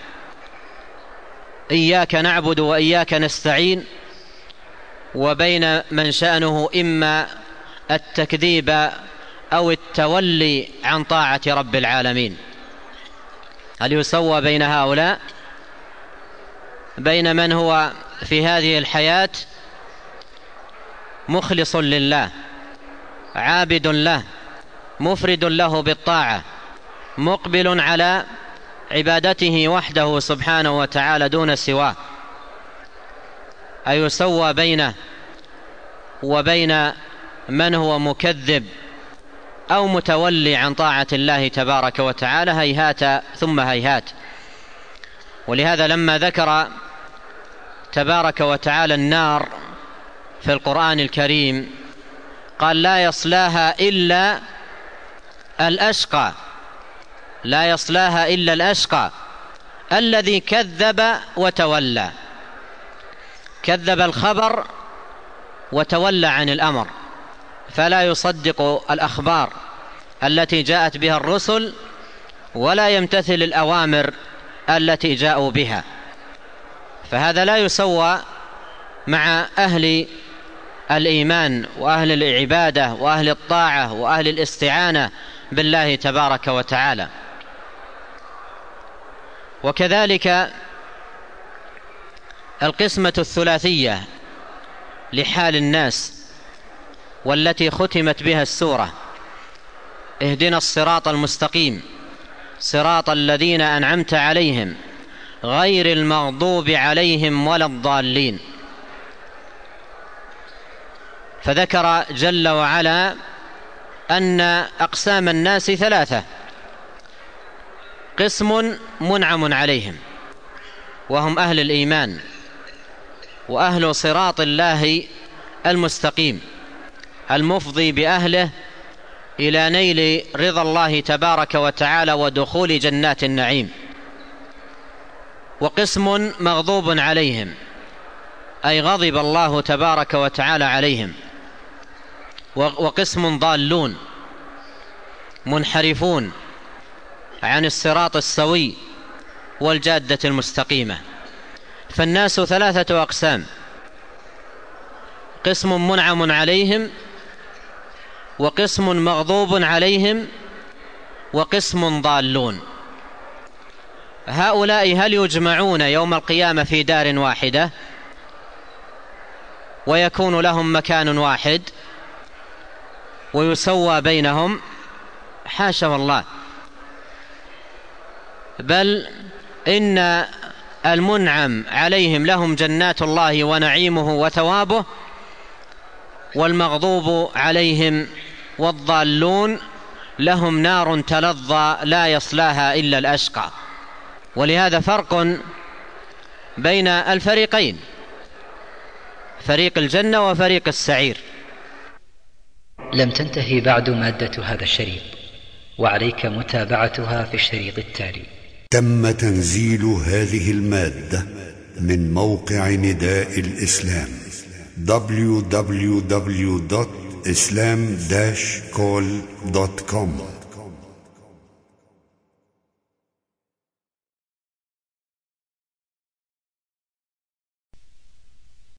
إياك نعبد وإياك نستعين وبين من شأنه إما التكذيب أو التولي عن طاعة رب العالمين؟ هل يسوى بين هؤلاء؟ بين من هو في هذه الحياة مخلص لله عابد له مفرد له بالطاعة مقبل على عبادته وحده سبحانه وتعالى دون سواه، أيسوى بينه وبين من هو مكذب أو متولي عن طاعة الله تبارك وتعالى؟ هيهات ثم هيهات. ولهذا لما ذكر تبارك وتعالى النار في القرآن الكريم قال لا يصلاها إلا الأشقى، لا يصلاها إلا الأشقى الذي كذب وتولى، كذب الخبر وتولى عن الأمر، فلا يصدق الأخبار التي جاءت بها الرسل ولا يمتثل الأوامر التي جاءوا بها، فهذا لا يسوى مع أهل الإيمان وأهل العبادة وأهل الطاعة وأهل الاستعانة بالله تبارك وتعالى. وكذلك القسمة الثلاثية لحال الناس والتي ختمت بها السورة: اهدنا الصراط المستقيم صراط الذين أنعمت عليهم غير المغضوب عليهم ولا الضالين. فذكر جل وعلا أن أقسام الناس ثلاثة: قسم منعم عليهم وهم أهل الإيمان وأهل صراط الله المستقيم المفضي بأهله إلى نيل رضا الله تبارك وتعالى ودخول جنات النعيم. وقسم مغضوب عليهم أي غضب الله تبارك وتعالى عليهم. وقسم ضالون منحرفون عن الصراط السوي والجادة المستقيمة. فالناس ثلاثة أقسام: قسم منعم عليهم، وقسم مغضوب عليهم، وقسم ضالون. هؤلاء هل يجمعون يوم القيامة في دار واحدة ويكون لهم مكان واحد ويسوى بينهم؟ حاشا والله، بل إن المنعم عليهم لهم جنات الله ونعيمه وثوابه، والمغضوب عليهم والضالون لهم نار تلظى لا يصلاها إلا الأشقى. ولهذا فرق بين الفريقين، فريق الجنة وفريق السعير. لم تنتهي بعد مادة هذا الشريط، وعليك متابعتها في الشريط التالي. تم تنزيل هذه المادة من موقع نداء الإسلام دبليو دبليو دبليو دوت إسلام داش كول دوت كوم.